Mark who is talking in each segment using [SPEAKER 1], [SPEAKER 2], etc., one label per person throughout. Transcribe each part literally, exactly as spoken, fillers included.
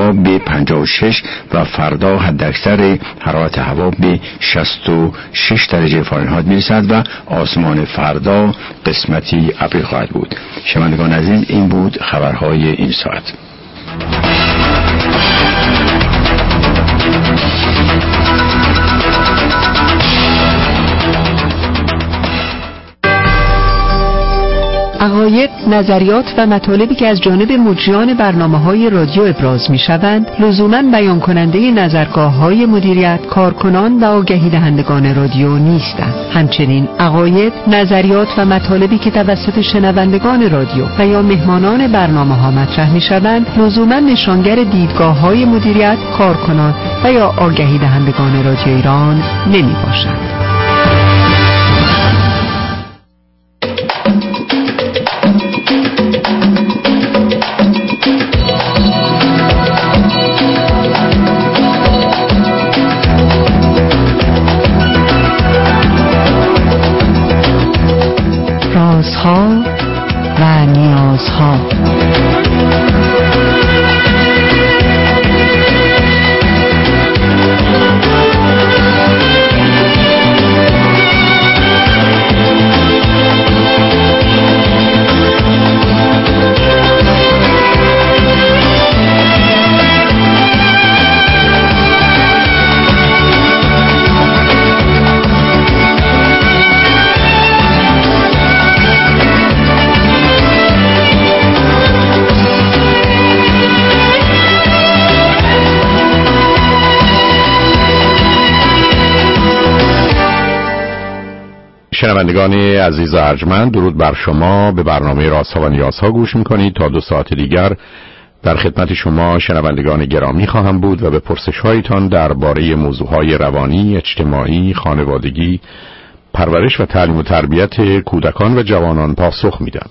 [SPEAKER 1] هوا به پنجاه و شش و فردا حداکثر حرارت هوا به شصت و شش درجه فارنهایت میرسد و آسمان فردا قسمتی ابری خواهد بود. شنوندگان عزیز، این بود خبرهای این ساعت.
[SPEAKER 2] عقاید، نظریات و مطالبی که از جانب مجریان برنامه‌های رادیو ابراز می‌شوند، لزوماً بیان کننده نظرگاه‌های مدیریت، کارکنان و آگهی دهندگان رادیو نیستند. همچنین عقاید، نظریات و مطالبی که توسط شنوندگان رادیو و یا مهمانان برنامه‌ها مطرح می‌شوند، لزوماً نشانگر دیدگاه‌های مدیریت، کارکنان و یا آگهی دهندگان رادیو ایران نمی‌باشند. رازها و نیازها.
[SPEAKER 3] شنوندگان عزیز و ارجمند، درود بر شما. به برنامه رازها و نیازها گوش میکنید. تا دو ساعت دیگر در خدمت شما شنوندگان گرامی خواهم بود و به پرسش‌هایتان درباره موضوعهای روانی، اجتماعی، خانوادگی، پرورش و تعلیم و تربیت کودکان و جوانان پاسخ میدم.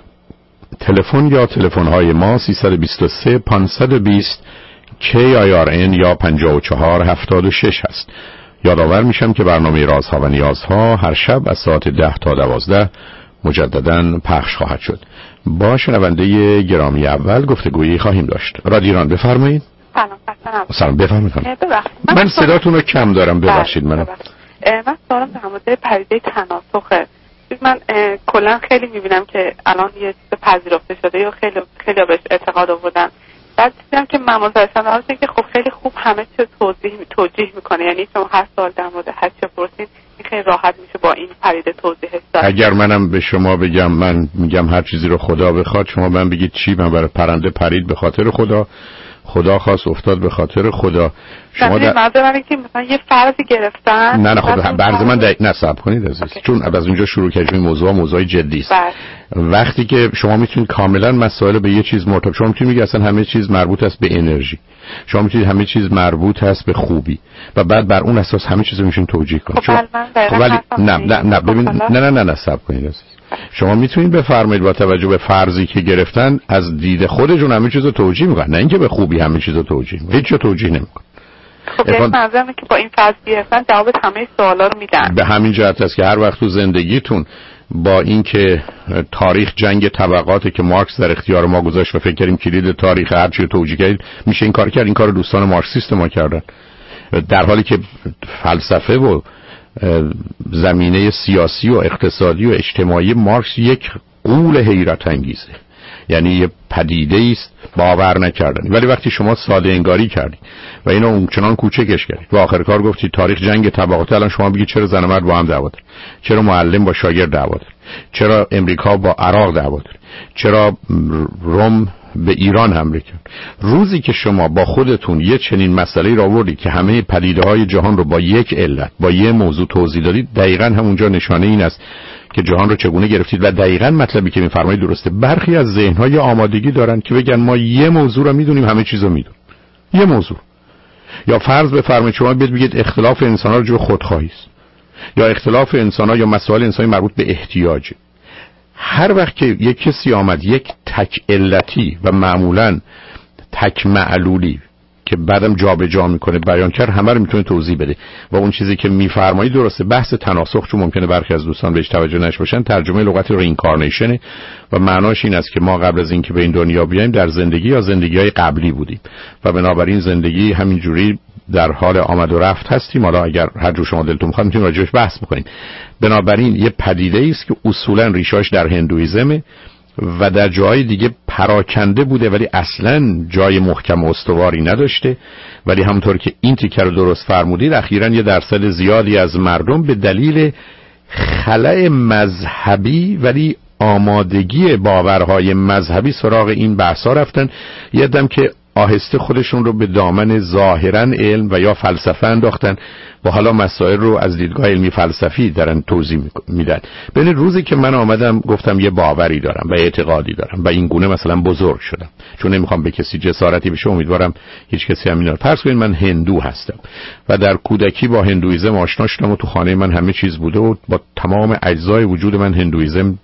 [SPEAKER 3] تلفن یا تلفن‌های ما سیصد و بیست و سه پانصد و بیست کی آی آر ان یا پنجاه و چهار هفتاد و شش هست. یادآور میشم که برنامه رازها و نیازها هر شب از ساعت ده تا دوازده مجدداً پخش خواهد شد. با شنونده گرامی اول گفتگویی خواهیم داشت. رادیو ایران، بفرمایید.
[SPEAKER 4] سلام. سلام.
[SPEAKER 3] سلام، بفرمایید. من, من صداتون رو کم دارم، ببخشید. منم
[SPEAKER 4] من سوالم در مورد پدیده تناسخه. من کلا خیلی میبینم که الان یه چیز پذیرفته شده یا خیلی خیلی بهش اعتقاد آوردن. بعد دیدم که ممازرسان هستن که خب خیلی خوب همه چیز توضیح توجیه میکنه، یعنی شما هر سوال در مورد هر چه پرسین خیلی راحت میشه با این پدیده توضیحش داد.
[SPEAKER 3] اگر منم به شما بگم من میگم هر چیزی رو خدا بخواد، شما من بگید چی؟ من برای پرنده پرید به خاطر خدا، خدا خواست افتاد به خاطر خدا. شما در
[SPEAKER 4] منظورم که مثلا یه فرضی گرفتن.
[SPEAKER 3] نه نه خب برز من در... نصب کنید عزیز، چون از اونجا شروع کردیم موضوع موضوع جدی است. وقتی که شما میتونید کاملا مسائل به یه چیز مرتبط، شما میتونید بگید اصلا همه چیز مربوط است به انرژی، شما میتونید همه چیز مربوط است به خوبی و بعد بر اون اساس همه چیز رو میشین توجیه کنید.
[SPEAKER 4] خب
[SPEAKER 3] خب ولی نه نه نه ببین نه نه نه نصب کنید عزیز. شما میتونید بفرمایید با توجه به فرضی که گرفتن از دید خودشون همه چیز رو توجیه میکنن، نه اینکه به خوبی همه چیز رو توجیه میکنن، هیچ چیز توجیه نمیکنن.
[SPEAKER 4] خب این منظورم که با این فرض گرفتن جواب همه سوالا رو میدن.
[SPEAKER 3] به همین جهت است که هر وقت تو زندگیتون با اینکه تاریخ جنگ طبقاته که مارکس در اختیار ما گذاشت و فکر کردیم کلید تاریخ هر چی رو توجیه کردید میشه این کار کرد، این کار دوستان مارکسیست ما کردن، در حالی که فلسفه و زمینه سیاسی و اقتصادی و اجتماعی مارکس یک غول حیرت انگیزه، یعنی یه پدیده است باور نکردنی. ولی وقتی شما ساده انگاری کردید و اینو اونچنان کوچکش کردید و آخر کار گفتید تاریخ جنگ طبقات، الان شما بگید چرا زن و مرد با هم دعوا دارن، چرا معلم با شاگرد دعوا داره، چرا امریکا با عراق دعوا داره، چرا روم به ایران حمله کرد. روزی که شما با خودتون یه چنین مسئله را آوردید که همه پدیده‌های جهان رو با یک علت با یه موضوع توضیح دادید، دقیقاً همونجا نشانه این است که جهان رو چگونه گرفتید و دقیقاً مطلبی که می‌فرمایید درسته. برخی از ذهن‌های آمادگی دارن که بگن ما یه موضوع رو می‌دونیم، همه چیز رو می‌دونیم. یه موضوع. یا فرض بفرمایید شما بیاید بگید اختلاف انسان‌ها جو خودخواهی است، یا اختلاف انسان‌ها یا مسائل انسانی مربوط به احتیاجه. هر وقت که یک کسی آمد یک تک علتی و معمولاً تک معلولی که بعدم جابجا میکنه بیان کرد همه رو میتونه توضیح بده. و اون چیزی که میفرمایید درسته، بحث تناسخ چون ممکنه برخی از دوستان بهش توجه نشه باشن، ترجمه لغت رینکارنیشن و معناش این است که ما قبل از اینکه به این دنیا بیایم در زندگی یا زندگی‌های قبلی بودیم و بنابراین زندگی همینجوری در حال آمد و رفت هستیم. حالا اگر هر جور شما دلتون بخواد میتونیم راجعش بحث بکنیم. بنابراین یه پدیده است که اصولا ریشاش در هندویزمه و در جای دیگه پراکنده بوده ولی اصلا جای محکم و استواری نداشته. ولی همونطور که این تیکه رو درست فرمودید، اخیراً یه درصد زیادی از مردم به دلیل خلأ مذهبی ولی آمادگی باورهای مذهبی سراغ این بحثا رفتن. یه دم که آهسته خودشون رو به دامن ظاهراً علم و یا فلسفه انداختن و حالا مسائل رو از دیدگاه علمی فلسفی دارن توضیح میدن. ببین روزی که من آمدم گفتم یه باوری دارم و اعتقادی دارم و این گونه مثلا بزرگ شدم، چون نمیخوام به کسی جسارتی بشه، امیدوارم هیچ کسی هم اینا رو فرض کنید من هندو هستم و در کودکی با هندویزم آشنا شدم و تو خانه من همه چیز بوده و با تمام اجزای وجود من هندویزم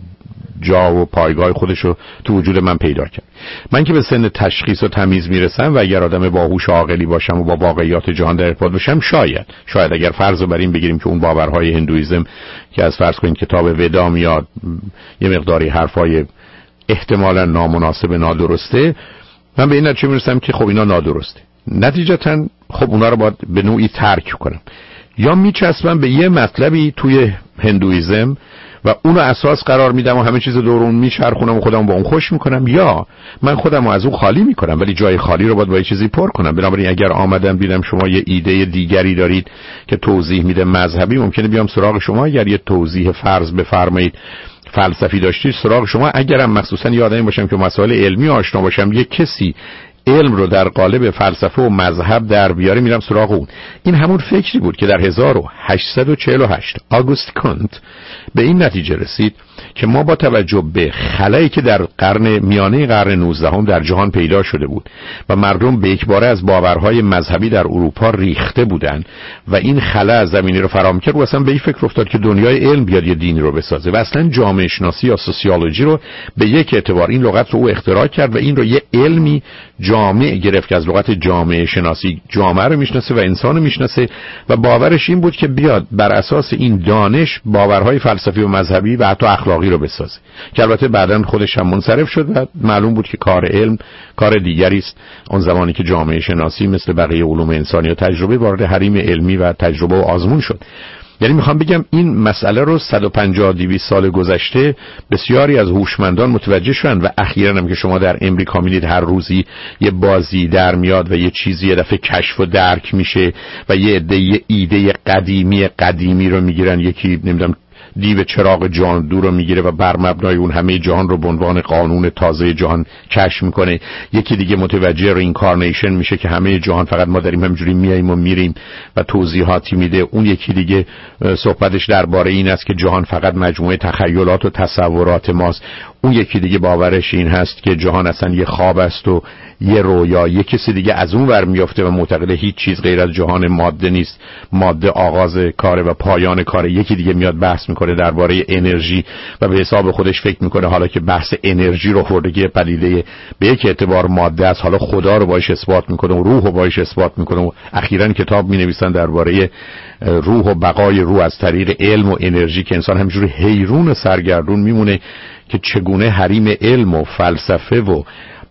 [SPEAKER 3] جا و پایگاه خودش رو تو وجود من پیدا کرد. من که به سن تشخیص و تمیز میرسم و اگر آدم باهوش و عاقلی باشم و با واقعیات جهان در ارتباط باشم، شاید شاید اگر فرض رو بر این بگیریم که اون باورهای هندویزم که از فرض کنید کتاب ودا میاد یه مقداری حرفای احتمالاً نامناسب نادرسته، من به این نتیجه میرسم که خب اینا نادرسته. نتیجتاً خب اونا رو باید به نوعی ترک کنم، یا میچسبم به یه مطلبی توی هندویزم و اونو اساس قرار میدم و همه چیز دور اون میچرخونم و خودم با اون خوش میکنم، یا من خودم رو از اون خالی میکنم ولی جای خالی رو باید با یه چیزی پر کنم. بنابراین اگر آمدم دیدم شما یه ایده دیگری دارید که توضیح میده مذهبی، ممکنه بیام سراغ شما. اگر یه توضیح فرض بفرمایید فلسفی داشتید سراغ شما. اگرم مخصوصا یه آدمی باشم که مسائل علمی آشنا باشم، یه کسی علم رو در قالب فلسفه و مذهب در بیاره، میرم سراغ اون. این همون فکری بود که در هزار و هشتصد و چهل و هشت آگوست کانت به این نتیجه رسید که ما با توجه به خلایی که در قرن میانه قرن نوزدهم در جهان پیدا شده بود و مردم به یکباره از باورهای مذهبی در اروپا ریخته بودند و این خلا زمینی رو فراهم کرد و اصلا به این فکر افتاد که دنیای علم بیاد یه دین رو بسازه و اصلا جامعه شناسی یا سوسیولوژی رو به یک اعتبار این لغت رو او اختراع کرد و این رو یه علمی جامع گرفت که از لغت جامعه شناسی جامعه رو میشناسه و انسان رو میشناسه و باورش این بود که بیاد بر اساس این دانش باورهای فلسفی و مذهبی و حتی اخلاقی رو بسازه، که البته بعداً خودش هم منصرف شد و معلوم بود که کار علم کار دیگری است. اون زمانی که جامعه شناسی مثل بقیه علوم انسانی و تجربه وارد حریم علمی و تجربه و آزمون شد. یعنی میخوام بگم این مسئله رو صد و پنجاه دویست سال گذشته بسیاری از هوشمندان متوجه شدن و اخیراً هم که شما در امریکا می‌بینید هر روزی یه بازی در میاد و یه چیزی یه دفعه کشف و درک میشه و یه عده یه ایده قدیمی قدیمی رو میگیرن، یکی نمیدونم دیو چراغ جادو رو میگیره و بر مبنای اون همه جهان رو به عنوان قانون تازه جهان کشف میکنه، یکی دیگه متوجه رینکارنیشن میشه که همه جهان فقط ما داریم همینجوری میاییم و میریم و توضیحاتی میده، اون یکی دیگه صحبتش درباره این است که جهان فقط مجموعه تخیلات و تصورات ماست، اون یکی دیگه باورش این هست که جهان اصلا یه خواب است و یه رویا، یه کسی دیگه از اون ور میفته و معتقده هیچ چیز غیر از جهان ماده نیست، ماده آغاز کاره و پایان کاره، یکی دیگه میاد بحث میکنه درباره انرژی و به حساب خودش فکر میکنه حالا که بحث انرژی رو خوردگی پدیده به یک اعتبار ماده است، حالا خدا رو باش اثبات میکنه و روح رو باش اثبات میکنه و اخیراً کتاب مینویسن درباره روح و بقای روح از طریق علم و انرژی که انسان همینجوری حیرون و سرگردون میمونه که چگونه حریم علم و فلسفه و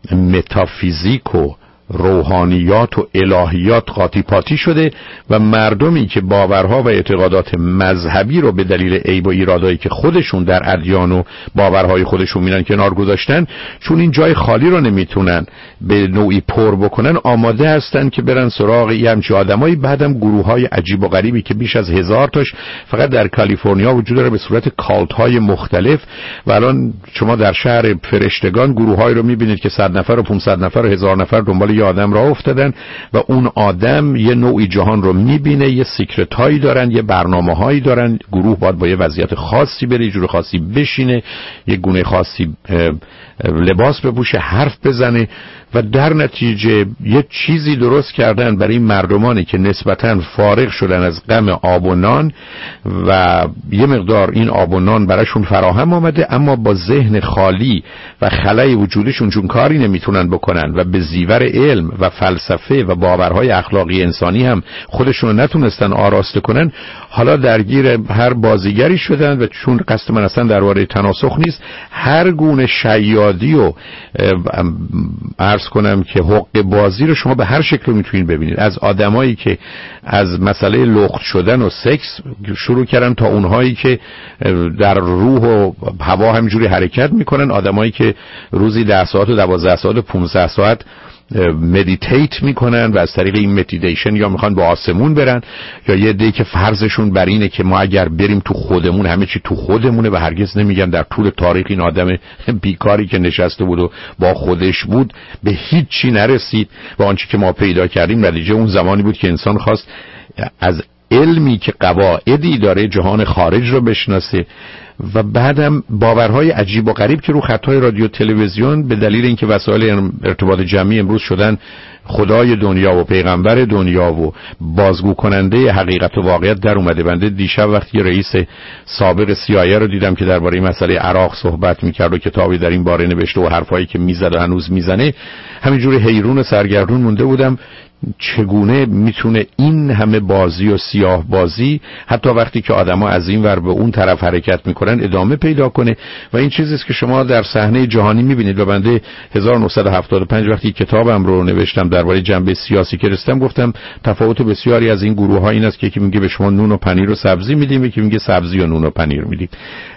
[SPEAKER 3] متافیزیک و روحانیات و الهیات قاطی پاتی شده و مردمی که باورها و اعتقادات مذهبی رو به دلیل عیب و ایرادایی که خودشون در ادیان و باورهای خودشون میرن کنار گذاشتن، چون این جای خالی رو نمیتونن به نوعی پر بکنن، آماده هستن که برن سراغ یه همچی آدمایی. بعدم گروه‌های عجیب و غریبی که بیش از هزار تاش فقط در کالیفرنیا وجود داره به صورت کالت‌های مختلف و الان شما در شهر فرشتگان گروه‌هایی رو میبینید که صد نفر و پانصد نفر و هزار نفر دنبال یه آدم راه افتادن و اون آدم یه نوعی جهان رو میبینه، یه سیکرت هایی دارن، یه برنامه هایی دارن، گروه باید با یه وضعیت خاصی بره، یه جور خاصی بشینه، یه گونه خاصی لباس بپوشه، حرف بزنه و در نتیجه یه چیزی درست کردن برای مردمانی که نسبتاً فارغ شدن از غم آب و نان و یه مقدار این آب و نان براشون فراهم آمده، اما با ذهن خالی و خلای وجودشون چون کاری نمیتونن بکنن و به زیور علم و فلسفه و باورهای اخلاقی انسانی هم خودشون رو نتونستن آراسته کنن، حالا درگیر هر بازیگری شدن و چون قصد من اصلا درباره تناسخ نیست، هر گونه شیادی و عرض کنم که حق بازی رو شما به هر شکل میتونید ببینید، از آدمایی که از مسئله لخت شدن و سکس شروع کردن تا اونهایی که در روح و هوا همجوری حرکت میکنن، آدمایی که روزی ده ساعت و دوازده ساعت و پونزده ساعت مدیتیت میکنن و از طریق این مدیتیشن یا میخوان به آسمون برن، یا یه عده‌ای که فرضشون بر اینه که ما اگر بریم تو خودمون همه چی تو خودمونه و هرگز نمیگن در طول تاریخ این آدم بیکاری که نشسته بود و با خودش بود به هیچ چی نرسید و آنچه که ما پیدا کردیم نتیجه اون زمانی بود که انسان خواست از علمی که قواعدی داره جهان خارج رو بشناسه و بعدم باورهای عجیب و غریب که رو خطهای رادیو تلویزیون به دلیل اینکه وسایل ارتباط جمعی امروز شدن خدای دنیا و پیغمبر دنیا و بازگو کننده حقیقت و واقعیت در اومده. بنده دیشب وقتی رئیس سابق سی آی ای رو دیدم که درباره مسئله عراق صحبت میکرد و کتابی در این باره نوشته و حرفایی که میزد و هنوز میزنه، همینجوری حیرون و سرگردون مونده بودم چگونه میتونه این همه بازی و سیاه بازی حتی وقتی که آدما از این ور به اون طرف حرکت میکنن ادامه پیدا کنه. و این چیزیست که شما در صحنه جهانی میبینید. و بنده هزار و نهصد و هفتاد و پنج وقتی کتابم رو نوشتم درباره جنبه سیاسی که رسیدم گفتم تفاوت بسیاری از این گروه ها این است که یکی میگه به شما نون و پنیر و سبزی میدیم، یکی میگه سبزی و نون و پنیر میدیم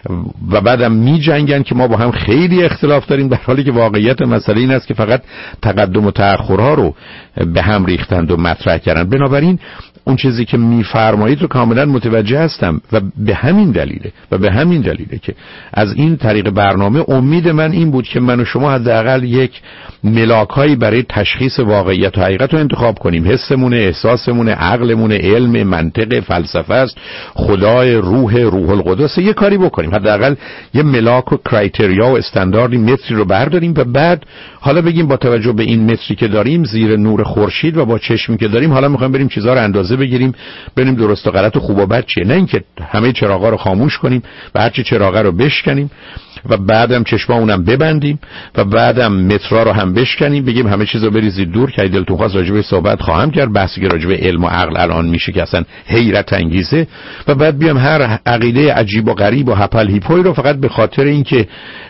[SPEAKER 3] و بعدم میجنگن که ما با هم خیلی اختلاف داریم، در حالی که واقعیت مسئله این است که فقط تقدم و تأخرها رو به هم ریختند و مطرح کردن. بنابراین اون چیزی که میفرمایید رو کاملا متوجه هستم و به همین دلیله و به همین دلیله که از این طریق برنامه امید من این بود که من و شما حداقل یک ملاکایی برای تشخیص واقعیت و حقیقت رو انتخاب کنیم. حسمون، احساسمون، عقلمون، علم، منطق، فلسفه است، خدای، روح، روح القدس، یه کاری بکنیم حداقل یه ملاک و کرایتریا و استانداردی متری رو برداریم و بعد حالا بگیم با توجه به این متری که داریم زیر نور خورشید و با چشمی که داریم حالا میخوایم بریم چیزا رو اندازه بگیریم، ببینیم درست و غلط و خوب و بد چیه، نه اینکه همه چراغا رو خاموش کنیم و هرچی چراغا رو بشکنیم و بعدم چشمامونم ببندیم و بعدم مترا رو هم بشکنیم بگیم همه چیزو بریزید دور که دلتون خواست راجع به صحبت خواهم کرد، بحثی که راجع به علم و عقل الان میشه که اصلا حیرت انگیزه، و بعد بیام هر عقیده عجیب و غریب و هپل هیپوی رو فقط به خاطر اینکه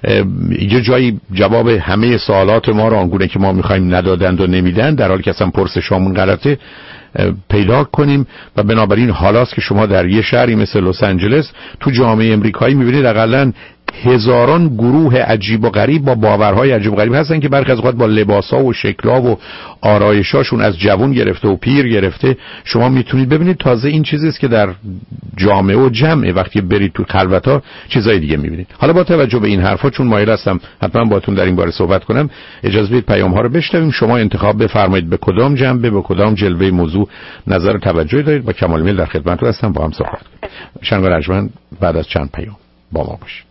[SPEAKER 3] یه جایی جواب همه سوالات ما رو آنگونه که ما میخوایم ندادند و نمیدن در حالی که اصلا پرسشامون غلطه پیدا کنیم. و بنابراین حالاست که شما در یه شهری مثل لس آنجلس تو جامعه امریکایی میبینید حداقل هزاران گروه عجیب و غریب با باورهای عجیب و غریب هستن که برخی از اوقات با لباسا و شکل‌ها و آرایشاشون از جوان گرفته و پیر گرفته شما میتونید ببینید. تازه این چیزی است که در جامعه و جمعه وقتی برید تو خلوت‌ها چیزای دیگه میبینید. حالا با توجه به این حرفا چون مایل هستم حتما باهاتون در این باره صحبت کنم، اجازه بدید پیام‌ها رو بشنویم. شما انتخاب بفرمایید به کدام جنبه به کدام جلوه موضوع نظر توجهی دارید. با کمال میل در خدمتتون هستم با هم صحبت کنیم. شنگ رجمن بعد از چند پیام با ما باشید.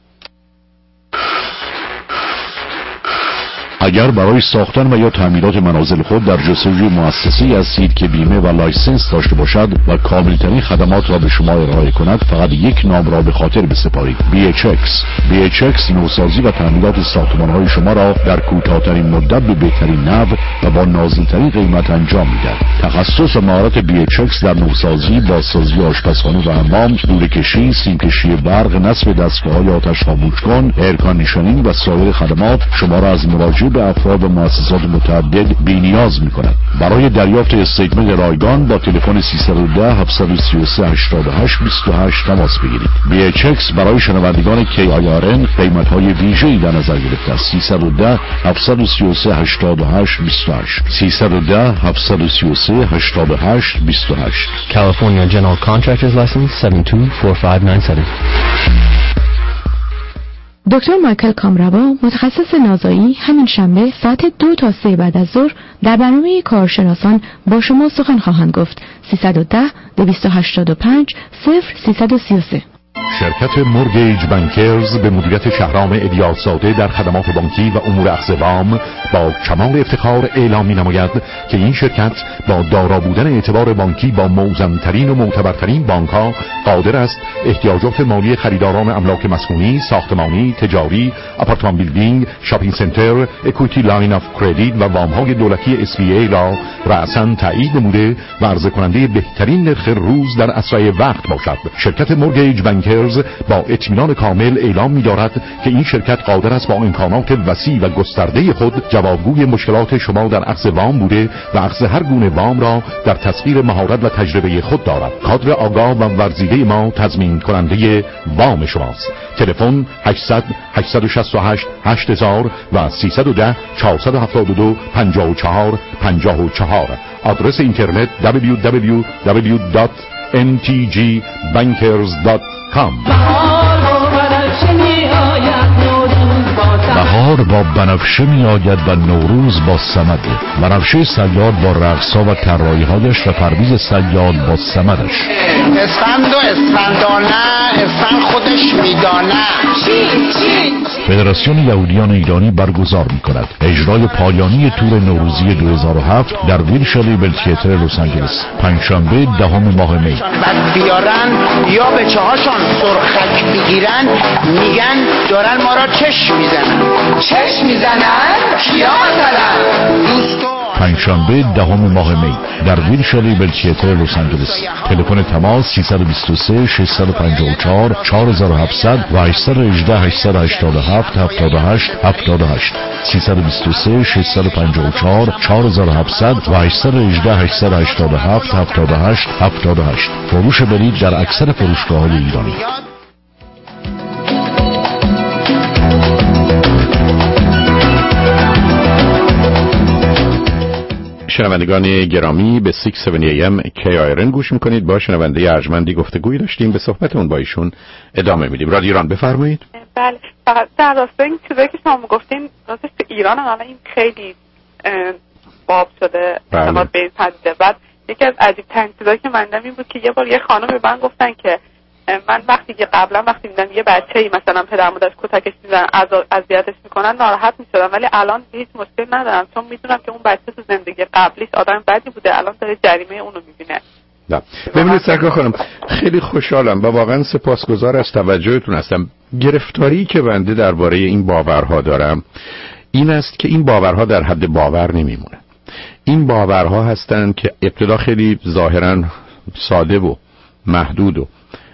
[SPEAKER 5] اگر برای ساختن و یا تعمیرات منازل خود در جستجوی مؤسسه‌ای هستید که بیمه و لایسنس داشته باشد و کاملترین خدمات را به شما ارائه کند، فقط یک نام را به خاطر بسپارید: بی اچ اکس. بی اچ اکس نوسازی و تعمیرات ساختمان‌های شما را در کوتاه‌ترین مدت به بهترین نحو و با نازل‌ترین قیمت انجام می‌دهد. تخصص و مهارت بی اچ اکس در نوسازی، بازسازی آشپزخانه و حمام، لوله‌کشی، سیم‌کشی برق، نصب دستگاه‌های آتش خاموشکن، ایرکاندیشنینگ و سایر خدمات شما را از مراجعه به افراد و مؤسسات متعدد بی‌نیاز می‌کند. برای دریافت استیتمنت رایگان با تلفن سیصد و ده هفتصد و سی و سه هشتاد و هشت بیست و هشت تماس بگیرید. بی اچ اکس برای شنوندگان کی آی آر ان قیمت‌های ویژه‌ای در نظر گرفته است. سیصد و ده هفتصد و سی و سه هشتاد و هشت بیست و هشت سیصد و ده هفتصد و سی و سه هشتاد و هشت بیست و هشت.
[SPEAKER 6] California General Contractors License هفت دو چهار پنج نه هفت.
[SPEAKER 7] دکتر مایکل کامروا متخصص نازایی همین شنبه ساعت دو تا سه بعد از ظهر در برنامه کارشناسان با شما سخن خواهند گفت. سیصد و ده دویست و هشتاد و پنج صفر سیصد و سی و سه.
[SPEAKER 5] شرکت مورگیج بانکرز به مدیریت شهرام الیاس‌زاده در خدمات بانکی و امور اخذ وام با کمال افتخار اعلام می‌نماید که این شرکت با دارا بودن اعتبار بانکی با موزان‌ترین و معتبرترین بانک‌ها قادر است احتیاجات مالی خریداران املاک مسکونی، ساختمانی، تجاری، آپارتمان بیلدینگ، شاپینگ سنتر، اکوئیتی لاین اف کردیت و وام‌های دولتی اس بی ای را رأساً تایید نموده و عرضه کننده بهترین نرخ روز در اسرع وقت باشد. شرکت مورگیج بانکرز با اطمینان کامل اعلام می‌دارد که این شرکت قادر است با امکانات وسیع و گسترده خود جوابگوی مشکلات شما در اخذ وام بوده و اخذ هر گونه وام را در تسخیر مهارت و تجربه خود دارد. کادر آگاه و ورزیده ما تضمین کننده وام شماست. تلفن هشتصد هشتصد و شصت و هشت هشت هزار و سیصد و ده چهارصد و هفتاد و دو پنجاه و چهار پنجاه و چهار. آدرس اینترنت دبلیو دبلیو دبلیو دات ان تی جی بانکرز دات کام. بهار با بنفشه می آید و نوروز با سمد. بنفشه صیاد با رقصا و طراحی‌هایش و پرویز صیاد با سمدش.
[SPEAKER 8] اسفند و اسفندانه اسفند خودش میدانه.
[SPEAKER 5] فدراسیون یهودیان ایرانی برگزار می کند اجرای پایانی تور نوروزی دو هزار و هفت در ویلشر لیبل تئاتر لس آنجلس پنجشنبه دهم ماه می.
[SPEAKER 8] بعد بیارن یا به چهاشان سرخک بگیرن میگن دارن ما را چشم میزنن. چشم میزنن؟ کیا مثلا؟ دوستو
[SPEAKER 5] پنجشنبه دهم ماه می در ویلشر لیبل تئاتر لس آنجلس. تلفن تماس سیصد و بیست و سه ششصد و پنجاه و چهار چهار هزار و هفتصد و هشتصد و هجده هشتصد و هشتاد و هفت هفتاد و هشت هفتاد و هشت. سیصد و بیست و سه ششصد و پنجاه و چهار چهار هزار و هفتصد و هشتصد و هجده هشتصد و هشتاد و هفت هفتاد و هشت هفتاد و هشت. فروش بلیط در اکثر فروشگاه‌های ایرانی.
[SPEAKER 3] شنوندگان گرامی به شش هفتاد ای ام کی آی آر ان گوش میکنید. با شنونده ارجمندی گفتگویی داشتیم، به صحبتمون با ایشون ادامه میدیم. رادیو ایران بفرمایید.
[SPEAKER 4] بله، فقط در راستای این چیزایی که شما گفتین راستش تو ایران هم این خیلی باب شده اعتماد به این پدیده. بعد یکی از عجیب ترین چیزایی که من دیدم این بود که یه بار یه خانم به من گفتن که من وقتی که قبلا وقتی میدم یه بچه‌ای مثلا پدر مادرش کتکش میزنن اذیتش میکنن ناراحت میشدم، ولی الان هیچ مشکل ندارم چون میدونم که اون بچه تو زندگی قبلیش آدم بدی بوده، الان داره جریمه اونو میبینه.
[SPEAKER 3] نه ببینید سرکار خانم، خیلی خوشحالم و واقعا سپاسگزار از توجهتون هستم. گرفتاری که بنده درباره این باورها دارم این است که این باورها در حد باور نمیمونه. این باورها هستند که ابتدا خیلی ظاهرا ساده و محدود و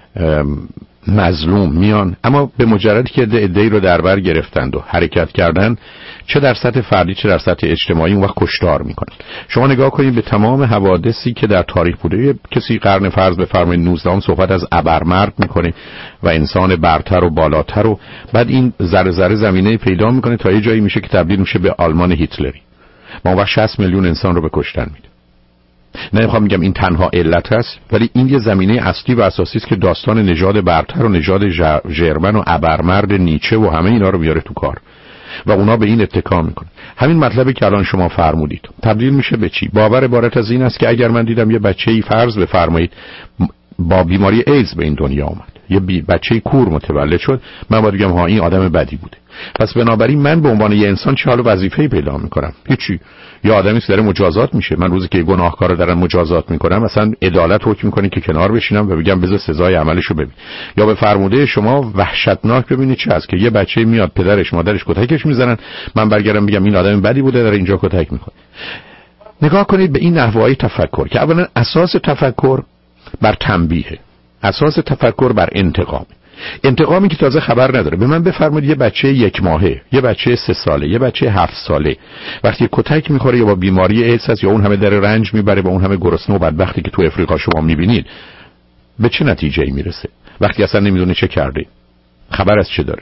[SPEAKER 3] مظلوم میان، اما به مجردی که عده‌ای رو در بر گرفتند و حرکت کردن، چه در سطح فردی چه در سطح اجتماعی، اون وقت کشتار میکنن. شما نگاه کنید به تمام حوادثی که در تاریخ بوده. کسی قرن فرض بفرمایید نوزدهم صحبت از ابرمرد میکنه و انسان برتر و بالاتر، و بعد این ذره ذره زمینه پیدا میکنه تا یه جایی میشه که تبدیل میشه به آلمان هیتلری. ما اون وقت شصت میلیون انسان رو به کشتن میده. نمیخوام میگم این تنها علت است، ولی این یه زمینه اصلی و اساسی است که داستان نژاد برتر و نژاد ژرمن و ابرمرد نیچه و همه اینا رو میاره تو کار و اونا به این اتکا میکنه. همین مطلبی که الان شما فرمودید تبدیل میشه به چی؟ باور عبارت از این است که اگر من دیدم یه بچه‌ای فرض بفرمایید با بیماری ایدز به این دنیا اومد، یه بچه‌ای کور متولد شد، من باید بگم ها این آدم بدی بوده. پس بنابراین من به عنوان یه انسان چه حال وظیفه‌ای پیدا میکنم؟ هیچی. یه آدمی که داره مجازات میشه، من روزی که گناهکار رو دارن مجازات میکنم مثلا عدالت حکم میکنه که کنار بشینم و بگم بذار سزای عملشو ببین. یا به فرموده شما وحشتناک ببینید چه است که یه بچه میاد پدرش مادرش کتکش میزنن، من برگردم بگم این آدم بدی بوده داره اینجا کتک میخوره. نگاه کنید به این نحوهای تفکر که اولا اساس تفکر بر تنبیه، اساس تفکر بر انتقام. انتقامی که تازه خبر نداره. به من بفرمایید یه بچه یک ماهه، یه بچه سه ساله، یه بچه هفت ساله وقتی کتک میخوره یا با بیماری ایدز هست یا اون همه داره رنج میبره با اون همه گرسنه و بدبختی که تو افریقا شما میبینید، به چه نتیجه‌ای میرسه وقتی اصلا نمیدونه چه کرده، خبر از چه داره؟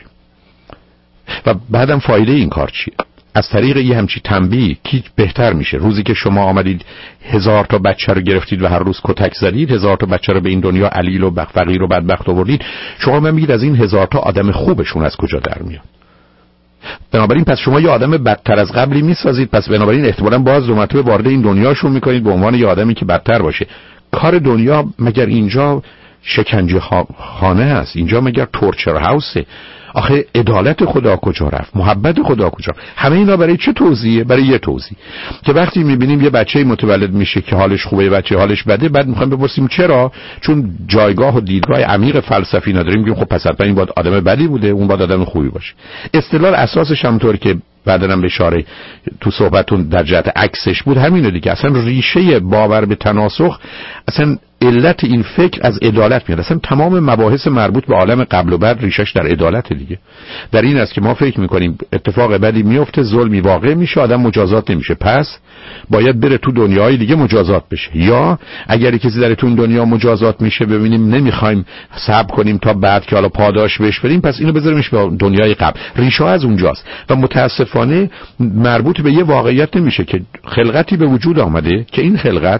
[SPEAKER 3] و بعدم فایده این کار چیه؟ از طریق یه همچی تنبیه کی بهتر میشه؟ روزی که شما آمدید هزار تا بچه رو گرفتید و هر روز کتک زدید، هزار تا بچه رو به این دنیا علیل و فقیر و بدبخت آوردید، شما من میگید از این هزار تا آدم خوبشون از کجا در میاد؟ بنابراین پس شما یه آدم بدتر از قبلی میسازید، پس بنابراین احتمالاً باز دو مرتبه وارد این دنیاشون میکنید به عنوان یه آدمی که بدتر باشه. کار دنیا مگر اینجا شکنجه خانه هست، اینجا مگر تورچر هاوسه؟ آخه عدالت خدا کجا رفت؟ محبت خدا کجا رفت؟ همه اینا برای چه توضیحه؟ برای یه توضیح که وقتی میبینیم یه بچه متولد میشه که حالش خوبه، بچه حالش بده، بعد میخوایم بپرسیم چرا؟ چون جایگاه و دیدگاه عمیق فلسفی نداریم، میگیم خب پس حتما این باید آدم بدی بوده، اون باید آدم خوبی باشه. استدلال اساسش همونطور که بعدنم به اشاره تو صحبتون در جهت عکسش بود همینه دیگه. اصلا ریشه باور به تناسخ، اصلا علت این فکر از عدالت میاد. اصلا تمام مباحث مربوط به عالم قبل و بعد ریشش در عدالت دیگه. در این است که ما فکر میکنیم اتفاق بدی میفته، ظلمی واقع میشه، آدم مجازات نمیشه، پس باید بره تو دنیای دیگه مجازات بشه. یا اگر کسی در تو دنیا مجازات میشه ببینیم نمیخوایم صبر کنیم تا بعد که حالا پاداش بهش بدیم، پس اینو بذاریمش به دنیای قبل. ریشه از اونجاست و متاسفانه مربوط به یه واقعیت نمیشه که خلقتی به وجود آمده که این خلقت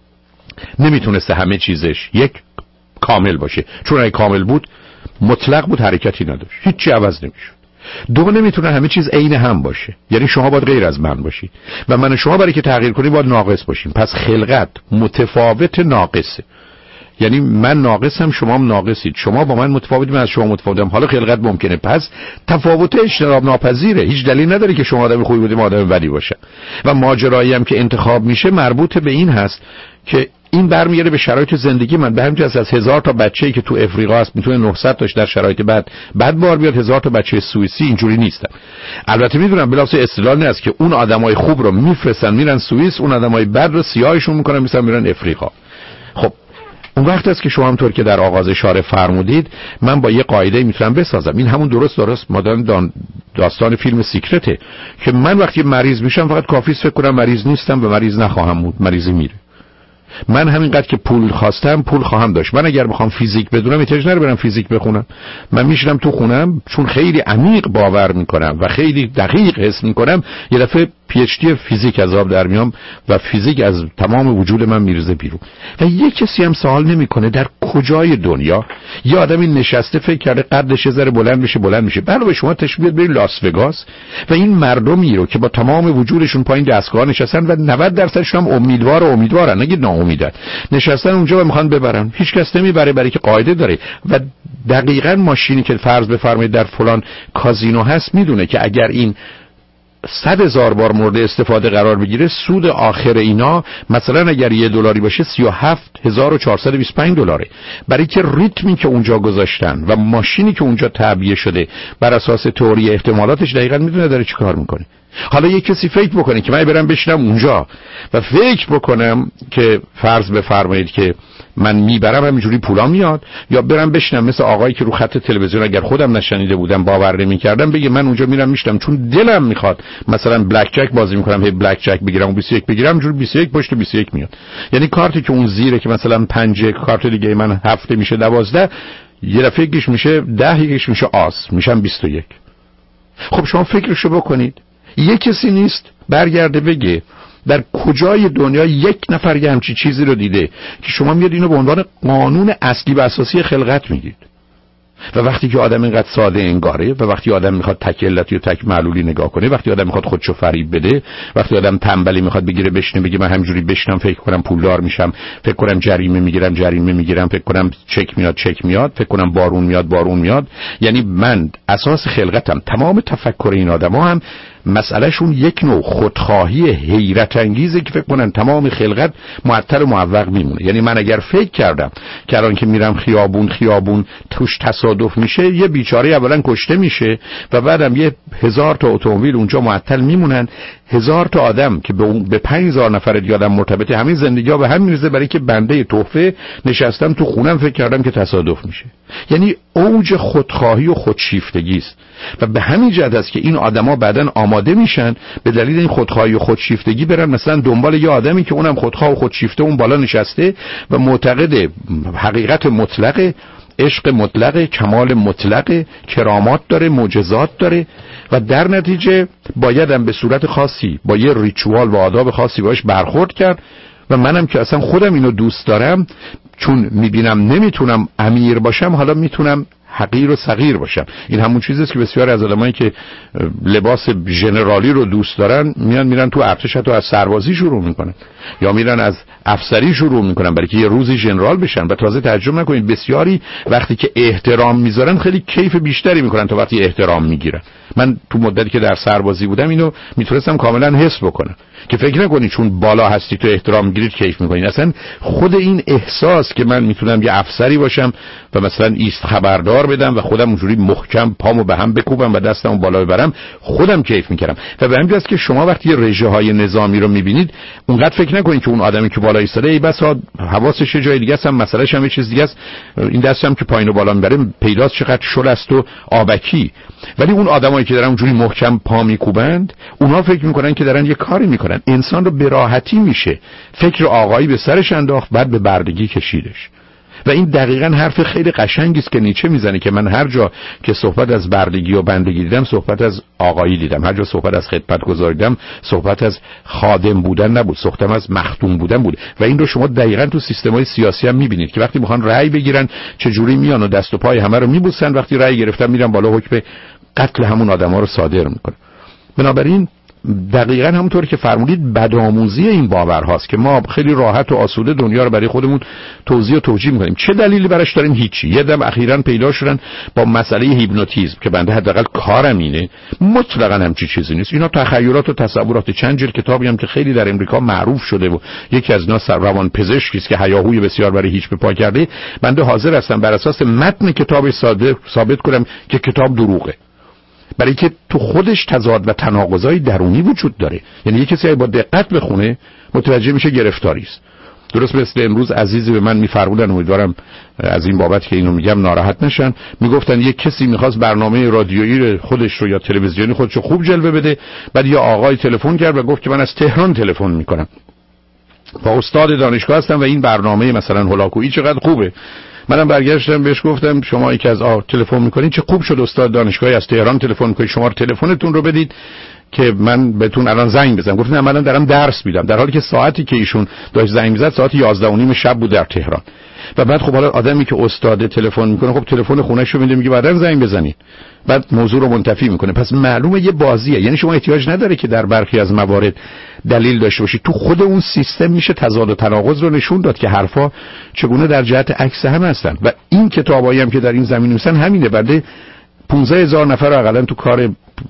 [SPEAKER 3] نمیتونسته همه چیزش یک کامل باشه، چون اگه کامل بود مطلق بود، حرکتی نداشت، هیچی عوض نمیشد. دو، نمیتونه همه چیز عین هم باشه، یعنی شما باید غیر از من باشید و من و شما برای که تغییر کنیم باید ناقص باشیم. پس خلقت متفاوت ناقصه، یعنی من ناقصم، شما هم ناقصید، شما با من متفاوتی، من از شما متفاوتم. حالا خلقت ممکنه، پس تفاوت اجتناب ناپذیره، هیچ دلیل نداره که شما آدم خوبی بودیم آدم بدی باشه. و ماجرایی هم که انتخاب میشه مربوط به این هست که این برمیگره به شرایط زندگی من. به همین جهت از هزار تا بچه‌ای که تو افریقا هست میتونه نهصد تاش در شرایط بعد بعد بار بیاد، هزار تا بچه سوئیسی اینجوری نیستن. البته میدونم بلافاصله استدلال نه است که اون آدمای خوب رو میفرستن میرن سوئیس، اون آدمای بد رو سیاهشون میکنن میسن میرن افریقا. خب اون وقت است که شما همونطور که در آغاز اشاره فرمودید من با یه قاعده میتونم بسازم. این همون درست درست مادام داستان فیلم سیکرته که من وقتی مریض میشم فقط کافیه فکر کنم مریض نیستم و مریض نخواهم بود، مریضی میره. من همینقدر که پول خواستم پول خواهم داشت. من اگر بخوام فیزیک بدونم احتیاج نداره برم فیزیک بخونم. من میشینم تو خونم چون خیلی عمیق باور میکنم و خیلی دقیق حس میکنم، یه دفعه پی اچ دی فیزیک از آب در میام و فیزیک از تمام وجود من میرزه بیرون. و یک کسی هم سوال نمیکنه در کجای دنیا یه آدمی نشسته فکر کرده قدش یه ذره بلند میشه بلند میشه، بعد به شما تشبیه برید لاس وگاس و این مردمی رو که با تمام وجودشون پایین دستگاه نشستن و نود درصدشون هم امیدوار و امیدوارن، نگید ناامیدن، نشستن اونجا و میخوان ببرن، هیچ کس نمیبره برای که قاعده داره. و دقیقاً ماشینی که فرض بفرمایید در فلان کازینو هست میدونه که اگر این صد هزار بار مورد استفاده قرار بگیره سود آخر اینا مثلا اگر یه دلاری باشه سی و هفت هزار و چهارصد و بیست و پنج دلاره، برای که ریتمی که اونجا گذاشتن و ماشینی که اونجا تعبیه شده بر اساس تئوری احتمالاتش دقیقاً میدونه داره چی کار میکنه. حالا یک کسی فکر بکنه که من برم بشینم اونجا و فکر بکنم که فرض بفرمایید که من میبرم همینجوری پولا میاد، یا برم بشینم مثل آقایی که رو خط تلویزیون اگر خودم نشنیده بودم باور نمی‌کردم بگه من اونجا میرم میشتم چون دلم میخواد مثلا بلک جک بازی میکنم، هی بلک جک بگیرم و بیست و یک بگیرم، اینجوری بیست و یک پشت بیست و یک میاد. یعنی کارتی که اون زیره که مثلا پنج، کارت دیگه من هفته میشه دوازده، یه دفعه یکیش میشه ده، یکیش میشه آس، میشم بیست و یک. خب شما فکرشو بکنید، یک کسی نیست برگرده بگه در کجای دنیا یک نفر یه همچی چیزی رو دیده که شما میاد اینو به عنوان قانون اصلی و اساسی خلقت میگید. و وقتی که آدم اینقدر ساده انگاره و وقتی آدم میخواد تک علتی و تک معلولی نگاه کنه، وقتی آدم میخواد خودشو فریب بده، وقتی آدم تنبلی میخواد بگیره بشینه بگه من همینجوری بشینم فکر کنم پولدار میشم، فکر کنم جریمه میگیرم جریمه میگیرم، فکر کنم چک میاد چک میاد، فکر کنم بارون میاد بارون میاد، یعنی من اساس خلقتم تمام تفکر این آدما هم مسئله شون یک نوع خودخواهی حیرت انگیزه که فکر کنن تمام خلقت معطل و معوق میمونه. یعنی من اگر فکر کردم که الان که میرم خیابون خیابون توش تصادف میشه، یه بیچاره اولا کشته میشه و بعدم یه هزار تا اتومبیل اونجا معطل میمونن، هزار تا آدم که به به پنج هزار نفر دیگه آدم مرتبطه، همین زندگی‌ها به هم میرسه برای که بنده تحفه نشستم تو خونم فکر کردم که تصادف میشه. یعنی اوج خودخواهی و خودشیفتگی است و به همین جهت است که این آدما بعدن آماده میشن به دلیل این خودخواهی و خودشیفتگی برن مثلا دنبال یه آدمی که اونم خودخواه و خودشیفته اون بالا نشسته و معتقد حقیقت مطلقه، عشق مطلقه، کمال مطلقه، کرامات داره، معجزات داره و در نتیجه بایدم به صورت خاصی با یه ریچوال و آداب خاصی باش برخورد کرد. و منم که اصلا خودم اینو دوست دارم چون میبینم نمیتونم امیر باشم، حالا میتونم حقیر و صغیر باشم. این همون چیزی است که بسیاری از آدمایی که لباس ژنرالی رو دوست دارن میان میرن تو ارتش، تو از سربازی شروع میکنن یا میرن از افسری شروع میکنن برای که یه روزی ژنرال بشن. و تازه تعجب نکنید بسیاری وقتی که احترام میذارن خیلی کیف بیشتری میکنن تا وقتی احترام میگیرن. من تو مدتی که در سربازی بودم اینو میتونستم کاملا حس بکنم که فکر نکنید چون بالا هستی تو احترام میگیرید کیف میکنید. اصلا خود این احساس که من میتونم یه افسری باشم و مثلا ایست خبردار بدم و خودم اونجوری محکم پامو به هم بکوبم و دستمو بالا ببرم، خودم کیف میکردم. و به همین جاست که شما وقتی رژه های نظامی رو میبینید اونقدر فکر نکنید که اون آدمی که بالا ایستاده ای بسا حواسش جای دیگه است، هم مسئلهش هم یه چیز دیگه است، این دستم که پایین و بالا میبره پیداست چقدر شل است و آبکی. ولی اون آدمایی که دارن اونجوری محکم پا میکوبند اونا فکر میکنن که دارن یه کاری میکنن. انسان رو به راحتی میشه فکر آقایی به سرش انداخت بعد به بردگی کشیدش. و این دقیقاً حرف خیلی قشنگی است که نیچه میزنه که من هر جا که صحبت از بردگی و بندگی دیدم صحبت از آقایی دیدم، هر جا صحبت از خدمتگزاری دیدم صحبت از خادم بودن نبود، صحبت از مخدوم بودن بود. و این رو شما دقیقاً تو سیستم‌های سیاسی هم میبینید که وقتی میخوان رأی بگیرن چه جوری میان و دست و پای همه رو میبوسن، وقتی رأی گرفتن میرن بالا حکم قتل همون آدما رو صادر میکنه. بنابراین دقیقاً همونطور که فرمودید بدآموزی این باورهاست که ما خیلی راحت و آسوده دنیا رو برای خودمون توضیح و توجیه می‌کنیم. چه دلیلی براش داریم؟ هیچی. یه دم اخیراً پیدا شدن با مسئله هیپنوتیزم که بنده حداقل کارم اینه، مطلقاً همچین چیزی نیست. اینا تخیلات و تصورات. چند جلد کتابی هم که خیلی در امریکا معروف شده و یکی از اینا روان پزشکی است که هیاهوی بسیار برای هیچ به پا کرده، بنده حاضر هستم بر اساس متن کتابش ثابت کنم که کتاب دروغه، برای که تو خودش تضاد و تناقضای درونی وجود داره. یعنی یه کسی با دقت بخونه متوجه میشه گرفتاری است. درست مثل امروز عزیزی به من میفرمودن، امیدوارم از این بابت که اینو میگم ناراحت نشن، میگفتن یک کسی میخواست برنامه رادیویی خودش رو یا تلویزیونی خودش رو خوب جلوه بده، بعد یه آقای تلفن کرد و گفت که من از تهران تلفن میکنم، با استاد دانشگاه هستم و این برنامه مثلا هولاکویی چقدر خوبه. منم برگشتم بهش گفتم شما یکی از آ تلفن میکنین، چه خوب شد استاد دانشگاهی از تهران تلفن میکنین، شما تلفنتون رو بدید که من بهتون الان زنگ بزنم. گفت نه من دارم درس میدم، در حالی که ساعتی که ایشون داشت زنگ میزد ساعت یازده و نیم شب بود در تهران. و بعد خب حالا آدمی که استاد تلفن میکنه خب تلفن خونه‌ش رو میده، میگه بعداً زنگ بزنید، بعد موضوع رو منتفی میکنه. پس معلومه یه بازیه. یعنی شما احتیاج نداره که در برخی از موارد دلیل داشته باشید، تو خود اون سیستم میشه تضاد و تناقض رو نشون داد که حرفا چگونه در جهت عکس هم هستن. و این کتابایی هم که در این زمین نوشتن همینه. بعد پانزده هزار نفر رو حداقل تو کار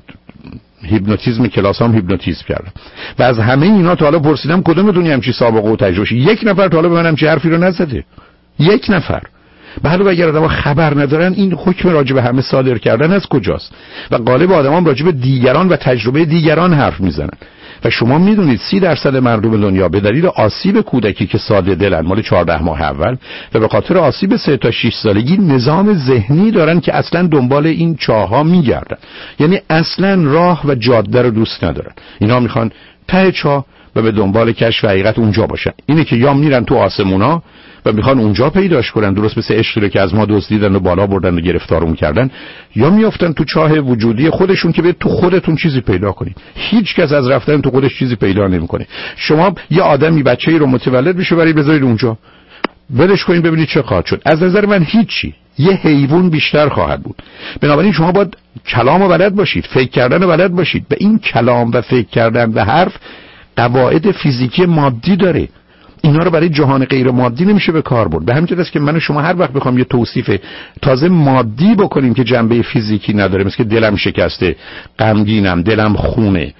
[SPEAKER 3] هیپنوتیزم کلاس هم هیپنوتیزم کردم و از همه اینا تا حالا پرسیدم کدومتون همچی سابقه و تجربه؟ یک نفر تا حالا به من همچی حرفی رو نزده. یک نفر. بله اگر آدم‌ها خبر ندارن این حکم راجع به همه صادر کردن از کجاست؟ و غالب آدم‌ها راجع به دیگران و تجربه دیگران حرف میزنن. و شما میدونید سی درصد مردم دنیا به دلیل آسیب کودکی که ساده دلن مال چهارده ماه اول و به خاطر آسیب سه تا شش سالگی نظام ذهنی دارن که اصلا دنبال این چاه‌ها میگردن. یعنی اصلا راه و جاده رو دوست ندارن. اینا میخوان ته چاه و به دنبال کشف حقیقت اونجا باشن. اینه که یا میرن تو آسمونا و میخوان اونجا پیداش کنن، درست مثل عشقی که از ما دزدیدن و بالا بردن و گرفتارمون کردن، یا میافتن تو چاه وجودی خودشون که به تو خودتون چیزی پیدا کنید. هیچ کس از رفتن تو خودش چیزی پیدا نمیکنه. شما یه آدمی بچه‌ای رو متولد بشه برای بذارید اونجا، ولش کنین ببینید چه خواهد شد. از نظر من هیچی، یه حیوان بیشتر خواهد بود. بنابراین شما باید کلامو بلد باشید، فکر کردن بلد باشید. به این کلام و فکر کردن و حرف قواعد فیزیکی مادی داره. اینا رو برای جهان غیر مادی نمیشه به کار برد. به همین جهت است که من و شما هر وقت بخوام یه توصیف تازه مادی بکنیم که جنبه فیزیکی نداره، مثل که دلم شکسته، غمگینم، دلم خونه،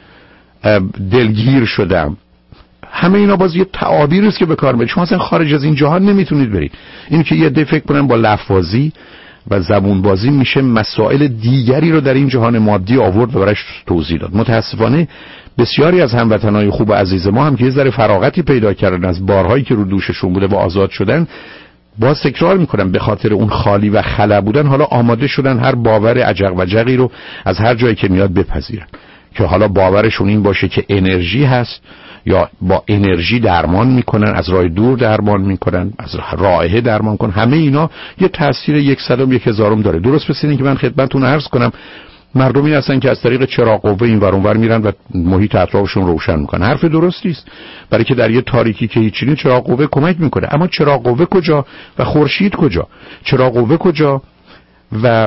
[SPEAKER 3] دلگیر شدم، همه اینا باز یه تعابیری است که به کار میاد. شما اصلا خارج از این جهان نمیتونید برید. این که یه دفعه فکر کنن با لفظ‌بازی و زبون بازی میشه مسائل دیگری رو در این جهان مادی آورد و براش توضیح داد. متاسفانه بسیاری از هموطنای خوب و عزیز ما هم که یه ذره فراغتی پیدا کردن از بارهایی که رو دوششون بوده و آزاد شدن، باز تکرار میکنم به خاطر اون خالی و خلا بودن حالا آماده شدن هر باور عجق و جقی رو از هر جایی که میاد بپذیرن، که حالا باورشون این باشه که انرژی هست یا با انرژی درمان میکنن، از راه دور درمان میکنن، از رائحه درمان میکنن. همه اینا یه تاثیر یک صدم یک هزارم داره. درست مثل این که من خدمتتون عرض کنم مردمی هستن که از طریق چراغ قوه این ور اون ور میرن و محیط اطرافشون روشن میکنن. حرف درستی است، برای که در یه تاریکی که هیچ چیزی چراغ قوه کمک میکنه. اما چراغ قوه کجا و خورشید کجا؟ چراغ قوه کجا و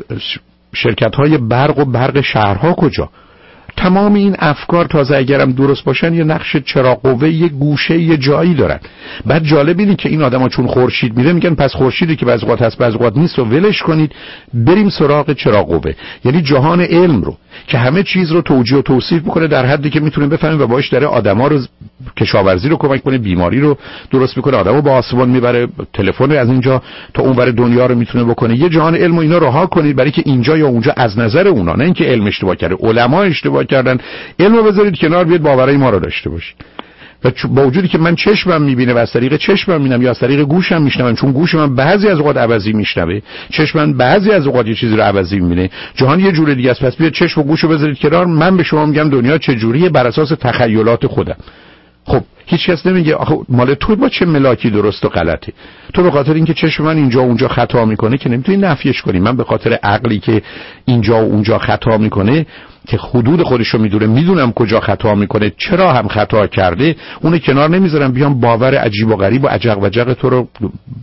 [SPEAKER 3] شرکت‌های برق و برق شهرها کجا؟ تمام این افکار تازه اگرم درست باشن یه نقش چراغ قوه، یه گوشه، یه جایی دارن. بعد جالب اینه که این آدما چون خورشید میره میگن پس خورشیدی که بعضی وقت هست بعضی وقت نیست و ولش کنید، بریم سراغ چراغ قوه. یعنی جهان علم رو که همه چیز رو توجیه و توصیف میکنه در حدی که میتونه بفهمه و باش داره آدما رو کشاورزی رو کمک کنه، بیماری رو درست میکنه، آدمو با آسمان میبره، تلفن از اینجا تا اونور دنیا رو میتونه بکنه. یه جهان علم و اینا رها کنید برای که اینجا یا اونجا از نظر اونا، نه اینکه علم اشتباه کرده، علما اشتباه کردن، علمو بذارید کنار، بیاد باورای ما رو داشته باشید. و با وجودی که من چشمم میبینه و از طریق چشمم میبینم یا از طریق گوشم میشنوم، چون گوش من بعضی از اوقات عوضی میشنوه، چشم من بعضی از اوقات یه چیزی رو عوضی میبینه، جهان یه جور دیگه است. پس بیاد چشم و گوشو بذارید کنار، من به شما میگم دنیا چه جوریه بر اساس تخیلات خودم. خب هیچ کس نمیگه آخه مال تو با چه ملاکی درست و غلطه. تو به خاطر اینکه چشم من اینجا و اونجا خطا میکنه که نمیتونی نفیش کنی. من به خاطر عقلی که اینجا و اونجا خطا میکنه که حدود خودش رو میدونه، میدونم کجا خطا میکنه، چرا هم خطا کرده، اونو کنار نمیذارم بیام باور عجیب و غریب و عجق و جق تو رو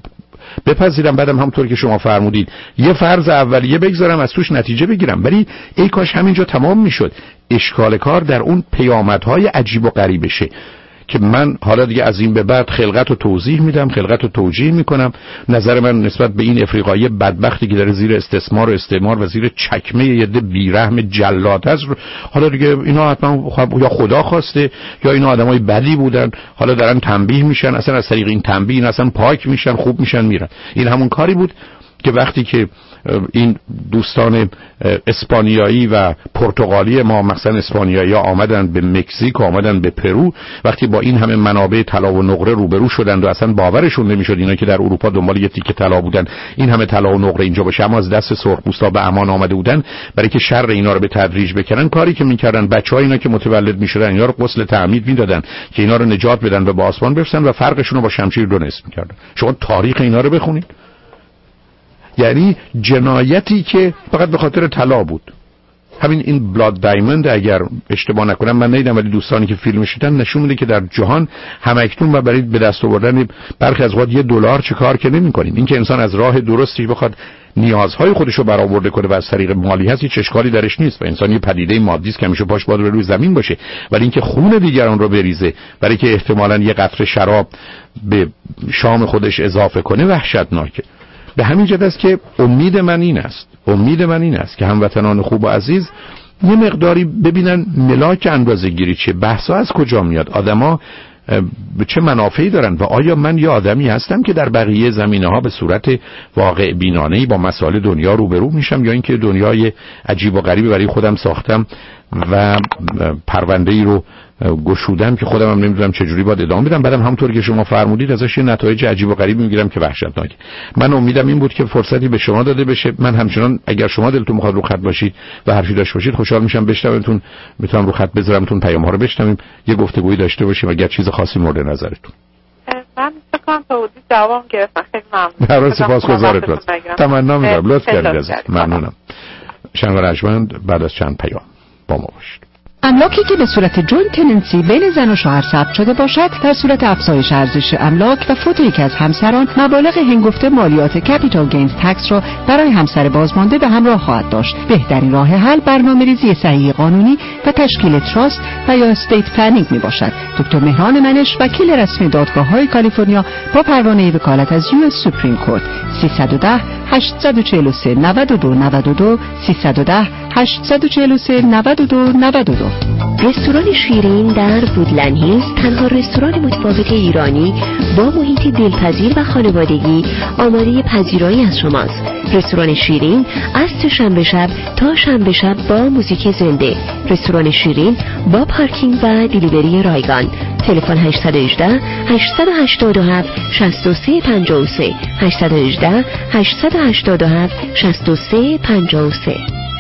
[SPEAKER 3] بپذیرم. بعدم همونطور که شما فرمودید یه فرض اولیه بگذارم از توش نتیجه بگیرم. ولی ای کاش همینجا تمام میشد. اشکال کار در اون پیامدهای عجیب و غریبشه که من حالا دیگه از این به بعد خلقت رو توضیح میدم، خلقت رو توجیه میکنم. نظر من نسبت به این افریقایی بدبختی که داره زیر استثمار و استعمار و زیر چکمه یه عده بیرحم جلاد هست، حالا دیگه اینا حتما یا خدا خواسته یا اینا آدمای بدی بودن، حالا دارن تنبیه میشن، اصلا از طریق این تنبیه این اصلا پاک میشن، خوب میشن، میرن. این همون کاری بود که وقتی که این دوستان اسپانیایی و پرتغالی ما، مثلا اسپانیایی آمدن به مکزیک، آمدن به پرو، وقتی با این همه منابع طلا و نقره روبرو شدند و اصلا باورشون نمیشد اینا که در اروپا دنبال یه تیکه طلا بودن این همه طلا و نقره اینجا باشه، اما از دست سرخپوستا به امان آمده بودن، برای که شر اینا رو به تدریج بکنن، کاری که میکردن بچهای اینا که متولد میشدن اینا رو غسل تعمید میدادن که اینا رو نجات بدن و به آسمان برسن و فرقشون رو با شمشیر دو نصف میکردن. شما تاریخ اینا رو بخونید. یعنی جنایتی که فقط به خاطر طلا بود. همین این بلاد دایموند اگر اشتباه نکنم، من ندیدم ولی دوستانی که فیلمش دیدن نشون میده که در جهان همکنون و برای به دست آوردن برخی از اوقات یه دلار چه کار که نمی‌کنیم. این که انسان از راه درستی بخواد نیازهای خودش رو برآورده کنه و از طریق مالی هست، هیچ اشکالی درش نیست و انسان یه پدیده مادی است که همیشه پاش باید روی زمین باشه. ولی اینکه خون دیگران رو بریزه برای که احتمالاً یه قطره شراب به شام خودش اضافه کنه، وحشتناکه. به همین جهت است که امید من این است امید من این است که هموطنان خوب و عزیز یه مقداری ببینن ملاک اندازه‌گیری چه، بحثا از کجا میاد، آدما به چه منافعی دارن و آیا من یه آدمی هستم که در بقیه زمینه‌ها به صورت واقع بینانه‌ای با مسائل دنیا روبرو میشم، یا اینکه دنیای عجیب و غریبی برای خودم ساختم و پرونده‌ای رو گشودم که خودم هم نمیدونم چجوری باید ادامه بدم، بعدم همونطور که شما فرمودید ازش یه نتایج عجیب و غریبی میگیرم که وحشتناکه. من امیدم این بود که فرصتی به شما داده بشه. من همچنان اگر شما دلتون میخواد رو خط باشید و حرفی داشته باشید خوشحال میشم بشنومتون، میتونم رو خط بذارمتون، پیام ها رو بشنویم، یه گفتگویی داشته باشیم اگر چیز خاصی مورد نظرتون.
[SPEAKER 4] من فکر کنم تا حدود جواب گرفتم. خیلی ممنون.
[SPEAKER 3] برای سپاسگزارم. تمنا می‌کنم لطف کردید عزیز. ممنونم. شنوار رجمند بعد از چند پیام با ما باشید.
[SPEAKER 2] املاکی که به صورت جوینت تننسی بین زن و شوهر ثبت شده باشد در صورت افزایش ارزش املاک و فوت یکی از همسران، مبالغ هنگفته مالیات کپیتال گینز تکس را برای همسر بازمانده به همراه خواهد داشت. بهترین راه حل برنامه‌ریزی صحیح قانونی و تشکیل تراست و یا استیت پلنینگ می باشد. دکتر مهران منش، وکیل رسمی دادگاه‌های کالیفرنیا با پروانه وکالت از یو اس سوپریم کورت، سیصد و ده هشتصد و چهل و سه نود و دو نود و دو سیصد و ده هشتصد و چهل و سه نود و دو نود و دو.
[SPEAKER 9] رستوران شیرین در وودلند هیلز تنها رستوران متفاوت ایرانی با محیطی دلپذیر و خانوادگی آماده پذیرایی از شماست. رستوران شیرین از سه‌شنبه شب تا شنبه شب با موزیک زنده. رستوران شیرین با پارکینگ و دیلیوری رایگان. تلفن هشت یک هشت هشت هشت هفت شش سه پنج سه هشت یک هشت هشت هشت هفت شش سه پنج سه.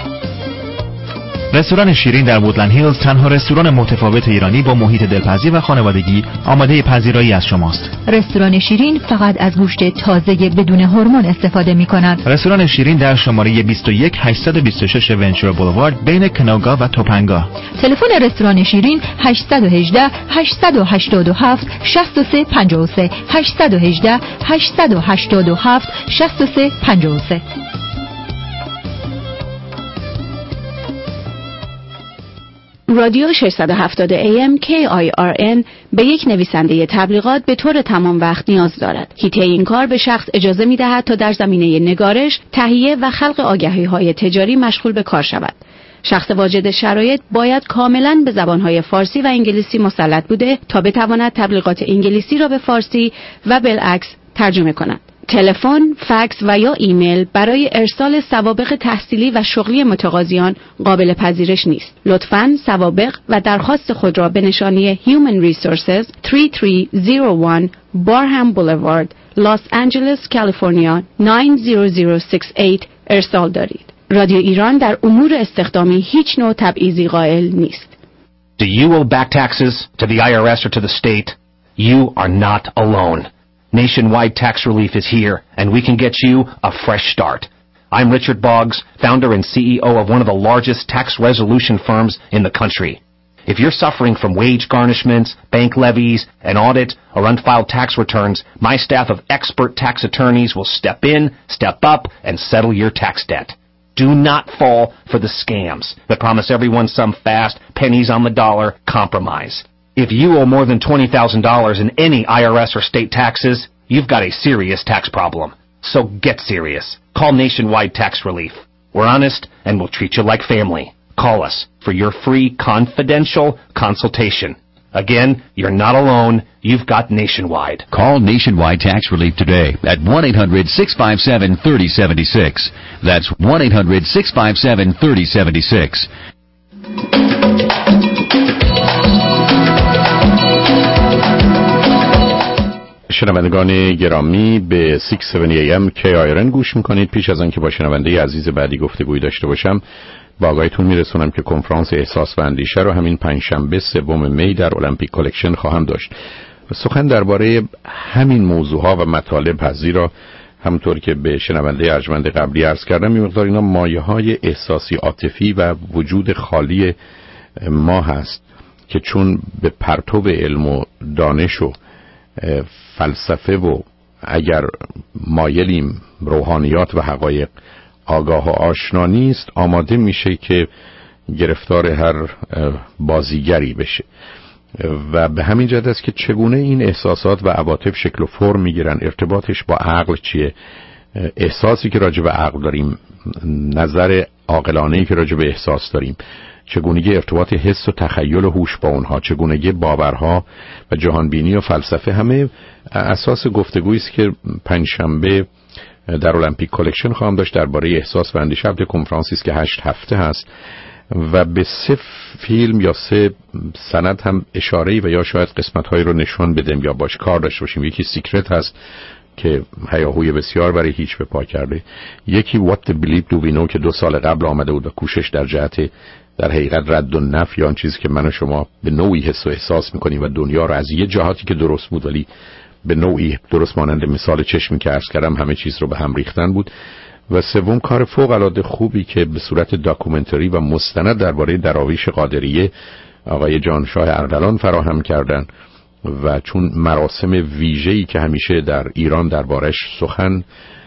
[SPEAKER 10] رستوران شیرین در وودلند هیلز تنها رستوران متفاوت ایرانی با محیط دلپذیر و خانوادگی آماده پذیرایی از شماست.
[SPEAKER 11] رستوران شیرین فقط از گوشت تازه بدون هورمون استفاده می‌کند.
[SPEAKER 10] رستوران شیرین در شماره بیست و یک هشتصد و بیست و شش ونچر بولوارد بین کنوگا و توپنگا.
[SPEAKER 11] تلفن رستوران شیرین هشت یک هشت هشت هشت هفت شش سه پنج سه هشت یک هشت هشت هشت هفت شش سه پنج سه.
[SPEAKER 7] رادیو ششصد و هفتاد ای ام کی آی آر ان به یک نویسنده تبلیغات به طور تمام وقت نیاز دارد. هیته این کار به شخص اجازه می‌دهد تا در زمینه نگارش، تهیه و خلق آگهی‌های تجاری مشغول به کار شود. شخص واجد شرایط باید کاملاً به زبان‌های فارسی و انگلیسی مسلط بوده تا بتواند تبلیغات انگلیسی را به فارسی و بالعکس ترجمه کند. تلفن، فکس و یا ایمیل برای ارسال سوابق تحصیلی و شغلی متقاضیان قابل پذیرش نیست. لطفاً سوابق و درخواست خود را به نشانی Human Resources سه سه صفر یک Barham Boulevard, Los Angeles, California نه صفر صفر شش هشت ارسال دارید. رادیو ایران در امور استخدامی هیچ نوع تبعیضی قائل نیست.
[SPEAKER 12] Do you owe back taxes to the I R S or to the state? You are not alone. Nationwide Tax Relief is here, and we can get you a fresh start. I'm Richard Boggs, founder and C E O of one of the largest tax resolution firms in the country. If you're suffering from wage garnishments, bank levies, an audit, or unfiled tax returns, my staff of expert tax attorneys will step in, step up, and settle your tax debt. Do not fall for the scams that promise everyone some fast, pennies on the dollar compromise. If you owe more than twenty thousand dollars in any I R S or state taxes, you've got a serious tax problem. So get serious. Call Nationwide Tax Relief. We're honest and we'll treat you like family. Call us for your free confidential consultation. Again, you're not alone. You've got Nationwide.
[SPEAKER 13] Call Nationwide Tax Relief today at one eight hundred six five seven three zero seven six. That's one eight hundred six five seven three zero seven six.
[SPEAKER 3] شنوندگان گرامی به ششصد و هفت ای ام کی آی آر ان گوش میکنید. پیش از آنکه با شنونده عزیز بعدی گفتگوی داشته باشم با آگاهیتون میرسونم که کنفرانس احساس و اندیشه رو همین پنجشنبه سوم می در المپیک کالکشن خواهم داشت. سخن درباره همین موضوعها و مطالب هزی را همونطور که به شنونده ارجمند قبلی عرض کردم این مقدار اینا مایه‌های احساسی عاطفی و وجود خالی ما هست که چون به پرتو علم و دانش و فلسفه و اگر مایلیم روحانیات و حقایق آگاه و آشنا نیست آماده میشه که گرفتار هر بازیگری بشه و به همین جهت است که چگونه این احساسات و عواطف شکل و فرم میگیرن، ارتباطش با عقل چیه، احساسی که راجع به عقل داریم، نظر عاقلانه‌ای که راجع به احساس داریم، چگونگی ارتباط حس و تخیل و هوش با اونها، چگونگی باورها و جهانبینی و فلسفه، همه اساس گفتگویی است که پنجشنبه در المپیک کالکشن خواهم داشت درباره احساس و اندیشه. البته کنفرانسی است که هشت هفته هست و به سه فیلم یا سه سند هم اشاره‌ای و یا شاید قسمت‌هایی رو نشون بدیم یا باش کار داشته باشیم. یکی سیکرت هست که هیاهوی بسیار برای هیچ به پا کرده، یکی What the Belief Do We Know که دو سال قبل آمده بود و کوشش در جهت در حقیقت رد و نفی آن چیزی که من و شما به نوعی حس و احساس میکنیم و دنیا رو از یه جهاتی که درست بود ولی به نوعی درست مانند مثال چشمی که عرض کردم همه چیز رو به هم ریختن بود، و سوم کار فوق العاده خوبی که به صورت داکومنتری و مستند درباره دراویش قادریه آقای جانشاه اردلان فراهم کردن و چون مراسم ویژه‌ای که همیشه در ایران دربارش سخن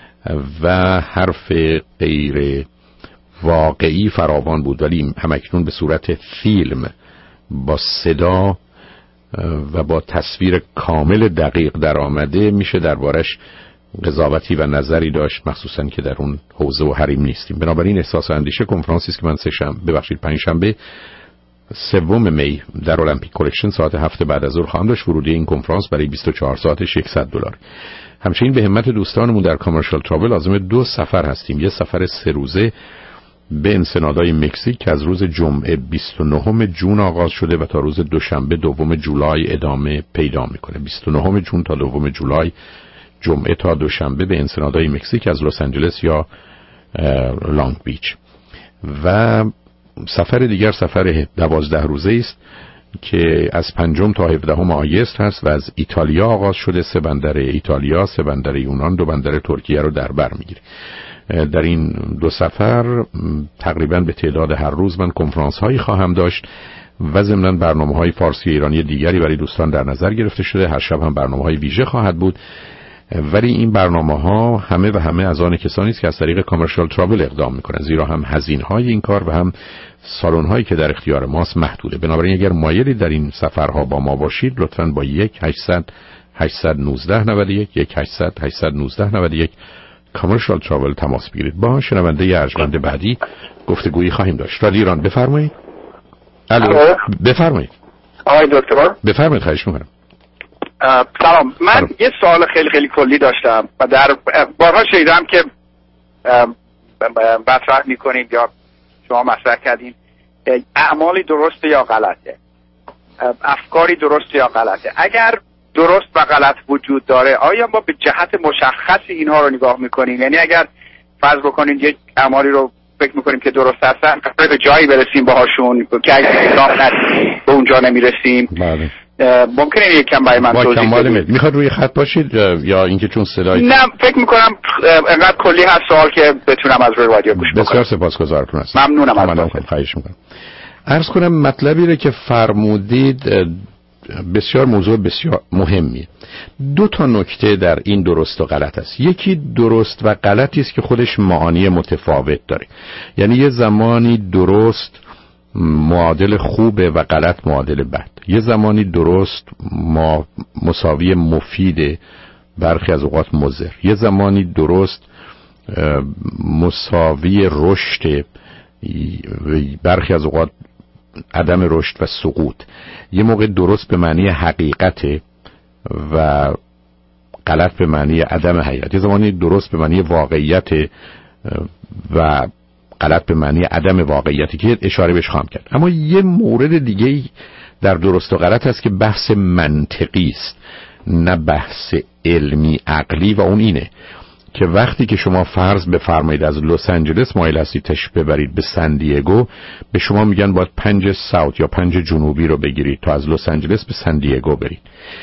[SPEAKER 3] و حرف غیر واقعی فراوان بود ولی همکنون به صورت فیلم با صدا و با تصویر کامل دقیق در آمده میشه دربارش قضاوتی و نظری داشت، مخصوصا که در اون حوزه و حریم نیستیم. بنابراین احساس و اندیشه کنفرانسی است که من سه شنبه ببخشید پنجشنبه سوم می در المپیک کالکشن ساعت هفت بعد از ظهر خواهم داشت. ورودی این کنفرانس برای بیست و چهار ساعتش صد دلار. همچنین به همت دوستانمون در کامرشال تراول لازم دو سفر هستیم. یه سفر سه روزه به انسنادای مکزیک که از روز جمعه بیست و نهم ژوئن آغاز شده و تا روز دوشنبه دوم جولای ادامه پیدا میکنه. بیست و نهم ژوئن تا دوم جولای، جمعه تا دوشنبه به انسنادای مکزیک از لس آنجلس یا لانگ بیچ. و سفر دیگر سفر دوازده روزه است که از پنجم تا هفدهم آگوست هست و از ایتالیا آغاز شده. سه بندر ایتالیا، سه بندر یونان، دو بندر ترکیه رو در بر میگیره. در این دو سفر تقریبا به تعداد هر روز من کنفرانس هایی خواهم داشت و ضمناً برنامه های فارسی ایرانی دیگری برای دوستان در نظر گرفته شده. هر شب هم برنامه های ویژه خواهد بود ولی این برنامه ها همه و همه از آن کسانی است که از طریق کامرشال ترابل اقدام میکنن، زیرا هم هزینه های این کار و هم سالن هایی که در اختیار ماست محدوده. بنابراین اگر مایلی در این سفرها با ما باشید لطفاً با یک هشتصد هشتصد و نوزده نود و یک یک هشتصد هشتصد و نوزده نود و یک کامرشال ترابل تماس بگیرید. با شنونده ارجمند بعدی گفتگویی خواهیم داشت. رادیو ایران، بفرمایید. الو، بفرمایید.
[SPEAKER 14] آقای دکتر
[SPEAKER 3] بفرمایید. خواهش میکنم.
[SPEAKER 14] سلام، من سلام. یه سوال خیلی خیلی کلی داشتم و در بارها شنیدم که مطرح میکنید یا شما مطرح کردین اعمالی درسته یا غلطه، افکاری درسته یا غلطه. اگر درست و غلط وجود داره آیا ما به جهت مشخصی اینها رو نگاه میکنیم؟ یعنی اگر فرض بکنید یک اعمالی رو فکر میکنیم که درست هستن قراره به جایی برسیم باهاشون که اگر اقدام نکنیم به اونجا نمیرسیم.
[SPEAKER 3] بله.
[SPEAKER 14] ممکنه یک کم برای من توضیح بدید؟
[SPEAKER 3] میخواد روی خط باشید یا اینکه چون صدای
[SPEAKER 14] نه فکر میکنم انقدر کلی هست سوال که بتونم از روی رادیو گوش بکنم.
[SPEAKER 3] بسیار سپاسگزارتون هستم.
[SPEAKER 14] ممنونم از
[SPEAKER 3] خواهش میکنم. عرض کنم مطلبی رو که فرمودید بسیار موضوع بسیار مهمیه. دو تا نکته در این درست و غلط است. یکی درست و غلطی است که خودش معانی متفاوت داره. یعنی یه زمانی درست معادل خوبه و غلط معادل بد. یه زمانی درست ما مساوی مفیده، برخی از اوقات مضر. یه زمانی درست مساوی رشد، برخی از اوقات عدم رشد و سقوط. یه موقع درست به معنی حقیقت و غلط به معنی عدم حقیقت. یه زمانی درست به معنی واقعیت و غلط به معنی عدم واقعیتی که اشاره بهش خواهم کرد. اما یه مورد دیگه در درست و غلط هست که بحث منطقی است، نه بحث علمی عقلی، و اون اینه که وقتی که شما فرض بفرمایید از لس آنجلس مایل هستید تشریف ببرید به سن دیگو، به شما میگن باید پنج ساوت یا پنج جنوبی رو بگیرید تا از لس آنجلس به سن دیگو برید.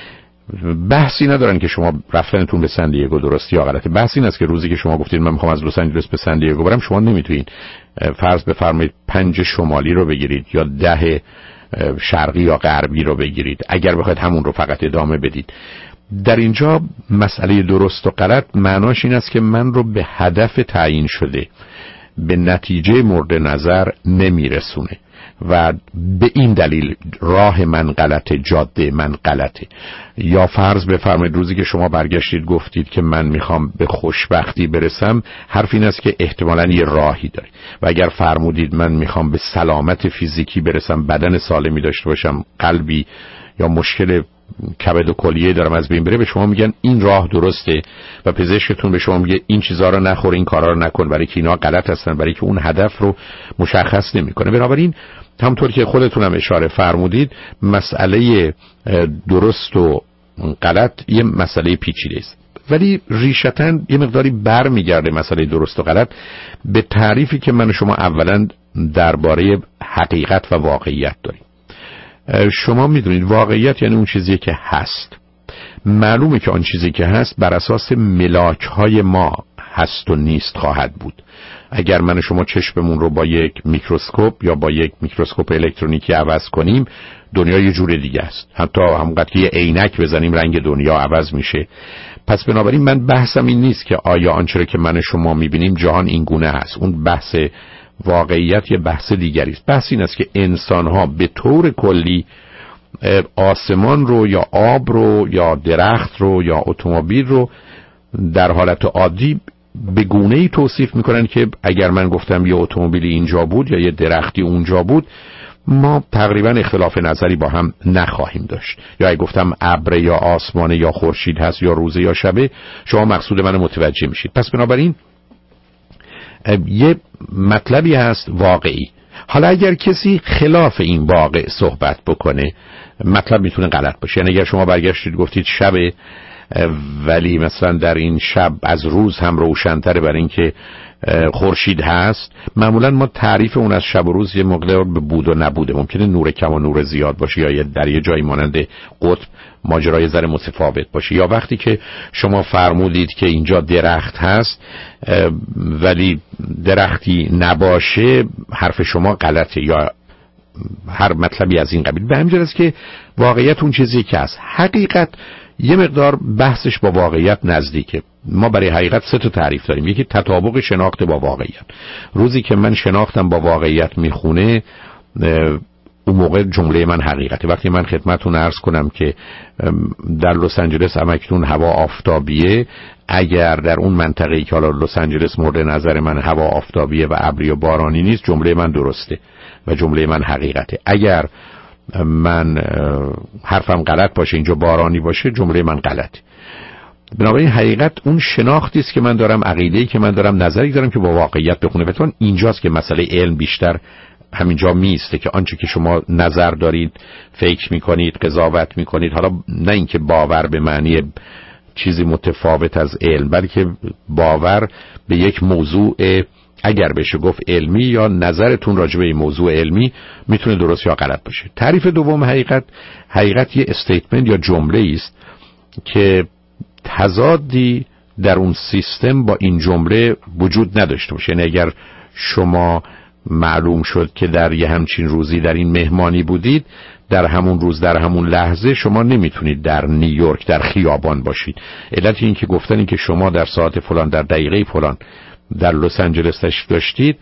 [SPEAKER 3] بحثی ندارن که شما رفتنتون به سن دیگو درست یا غلطه. بحث این است که روزی که شما گفتید من میخوام از لس آنجلس به سن دیگو برم، شما نمیتونید فرض بفرمایید پنج شمالی رو بگیرید یا ده شرقی یا غربی رو بگیرید اگر بخواید همون رو فقط ادامه بدید. در اینجا مسئله درست و غلط معناش این است که من رو به هدف تعیین شده، به نتیجه مورد نظر نمیرسونه و به این دلیل راه من غلطه، جاده من غلطه. یا فرض بفرمایید روزی که شما برگشتید گفتید که من میخوام به خوشبختی برسم، حرف این است که احتمالاً یه راهی داره. و اگر فرمودید من میخوام به سلامت فیزیکی برسم، بدن سالمی داشته باشم، قلبی یا مشکل کبد و کلیه دارم از بین بره، به شما میگن این راه درسته و پزشکتون به شما میگه این چیزا رو نخور، این کارا رو نکن، برای که اینا غلط هستن، برای که اون هدف رو مشخص نمیکنه. بنابراین همونطور که خودتون هم اشاره فرمودید مسئله درست و غلط یه مسئله پیچیده است، ولی ریشتاً یه مقداری بر میگرده مسئله درست و غلط به تعریفی که من و شما اولا درباره حقیقت و واقعیت داریم. شما میدونید واقعیت یعنی اون چیزی که هست. معلومه که آن چیزی که هست بر اساس ملاک‌های ما هست و نیست خواهد بود. اگر من و شما چشممون رو با یک میکروسکوپ یا با یک میکروسکوپ الکترونیکی عوض کنیم، دنیا یه جور دیگه است. حتی همونقدر که یه عینک بزنیم رنگ دنیا عوض میشه. پس بنابراین من بحثم این نیست که آیا آنچه که من و شما میبینیم جهان این گونه هست. اون بحث واقعیت یه بحث دیگری است. بحث این است که انسان‌ها به طور کلی آسمان رو یا آب رو یا درخت رو یا اتومبیل رو در حالت عادی به گونه‌ای توصیف میکنن که اگر من گفتم یه اتومبیلی اینجا بود یا یه درختی اونجا بود، ما تقریبا اختلاف نظری با هم نخواهیم داشت. یا اگه گفتم ابر یا آسمان یا خورشید هست یا روزه یا شبه، شما مقصود من متوجه میشید. پس بنابراین یه مطلبی هست واقعی. حالا اگر کسی خلاف این واقع صحبت بکنه، مطلب میتونه غلط باشه. یعنی اگر شما برگشتید گفتید شبه ولی مثلا در این شب از روز هم روشن‌تره برای اینکه خورشید هست، معمولا ما تعریف اون از شب و روز یه مقدار به بود و نبوده. ممکنه نور کم و نور زیاد باشه یا در یه جایی مانند قطب ماجرای ذره متفاوت باشه. یا وقتی که شما فرمودید که اینجا درخت هست ولی درختی نباشه، حرف شما غلطه یا هر مطلبی از این قبیل. به همین جهت است که واقعیت اون چیزی که هست. حقیقت یه مقدار بحثش با واقعیت نزدیکه. ما برای حقیقت سه تا تعریف داریم. یکی تطابق شناخت با واقعیت. روزی که من شناختم با واقعیت میخونه، اون موقع جمله من حقیقته. وقتی من خدمتتون عرض کنم که در لس آنجلس همکنون هوا آفتابیه، اگر در اون منطقه‌ای که حالا لس آنجلس مورد نظر من هوا آفتابیه و ابری و بارانی نیست، جمله من درسته و جمله من حقیقته. اگر من حرفم غلط باشه، اینجا بارانی باشه، جمله من غلطه. بنابراین حقیقت اون شناختی است که من دارم، عقیده‌ای که من دارم، نظری دارم که با واقعیت بخونه. بهتون اینجاست که مسئله علم بیشتر همینجا میسته که آنچه که شما نظر دارید، فکر میکنید، قضاوت میکنید، حالا نه اینکه باور به معنی چیزی متفاوت از علم، بلکه باور به یک موضوع اگر بشه گفت علمی، یا نظرتون راجع به این موضوع علمی میتونه درست یا غلط باشه. تعریف دوم حقیقت، حقیقت یه استیتمنت یا جمله است که تضادی در اون سیستم با این جمله وجود نداشته باشه. یعنی اگر شما معلوم شد که در یه همچین روزی در این مهمانی بودید، در همون روز در همون لحظه شما نمیتونید در نیویورک در خیابان باشید. علت این که گفتن این که شما در ساعت فلان در دقیقه فلان در لس آنجلس تشریف داشتید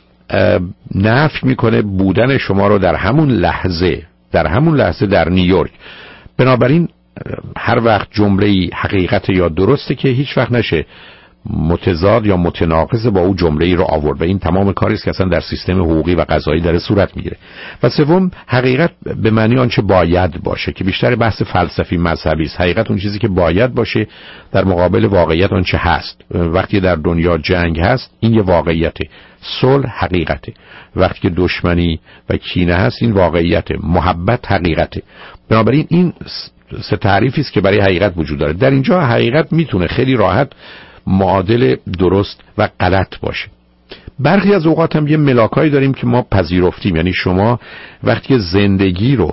[SPEAKER 3] نفی میکنه بودن شما رو در همون لحظه در همون لحظه در نیویورک. بنابراین هر وقت جمله‌ای حقیقت یا درسته که هیچ وقت نشه متضاد یا متناقض با اون جمله‌ای رو آورد، و این تمام کاری است که اصلا در سیستم حقوقی و قضایی در صورت میگیره. و سوم، حقیقت به معنی آنچه باید باشه که بیشتر بحث فلسفی مذهبی است. حقیقت اون چیزی که باید باشه در مقابل واقعیت آنچه هست. وقتی در دنیا جنگ هست، این یه واقعیته. صلح حقیقته. وقتی که دشمنی و کینه هست، این واقعیته. محبت حقیقته. بنابراین این سه تعریفی است که برای حقیقت وجود داره. در اینجا حقیقت میتونه خیلی راحت معادل درست و غلط باشه. برخی از اوقات هم یه ملاکایی داریم که ما پذیرفتیم. یعنی شما وقتی زندگی رو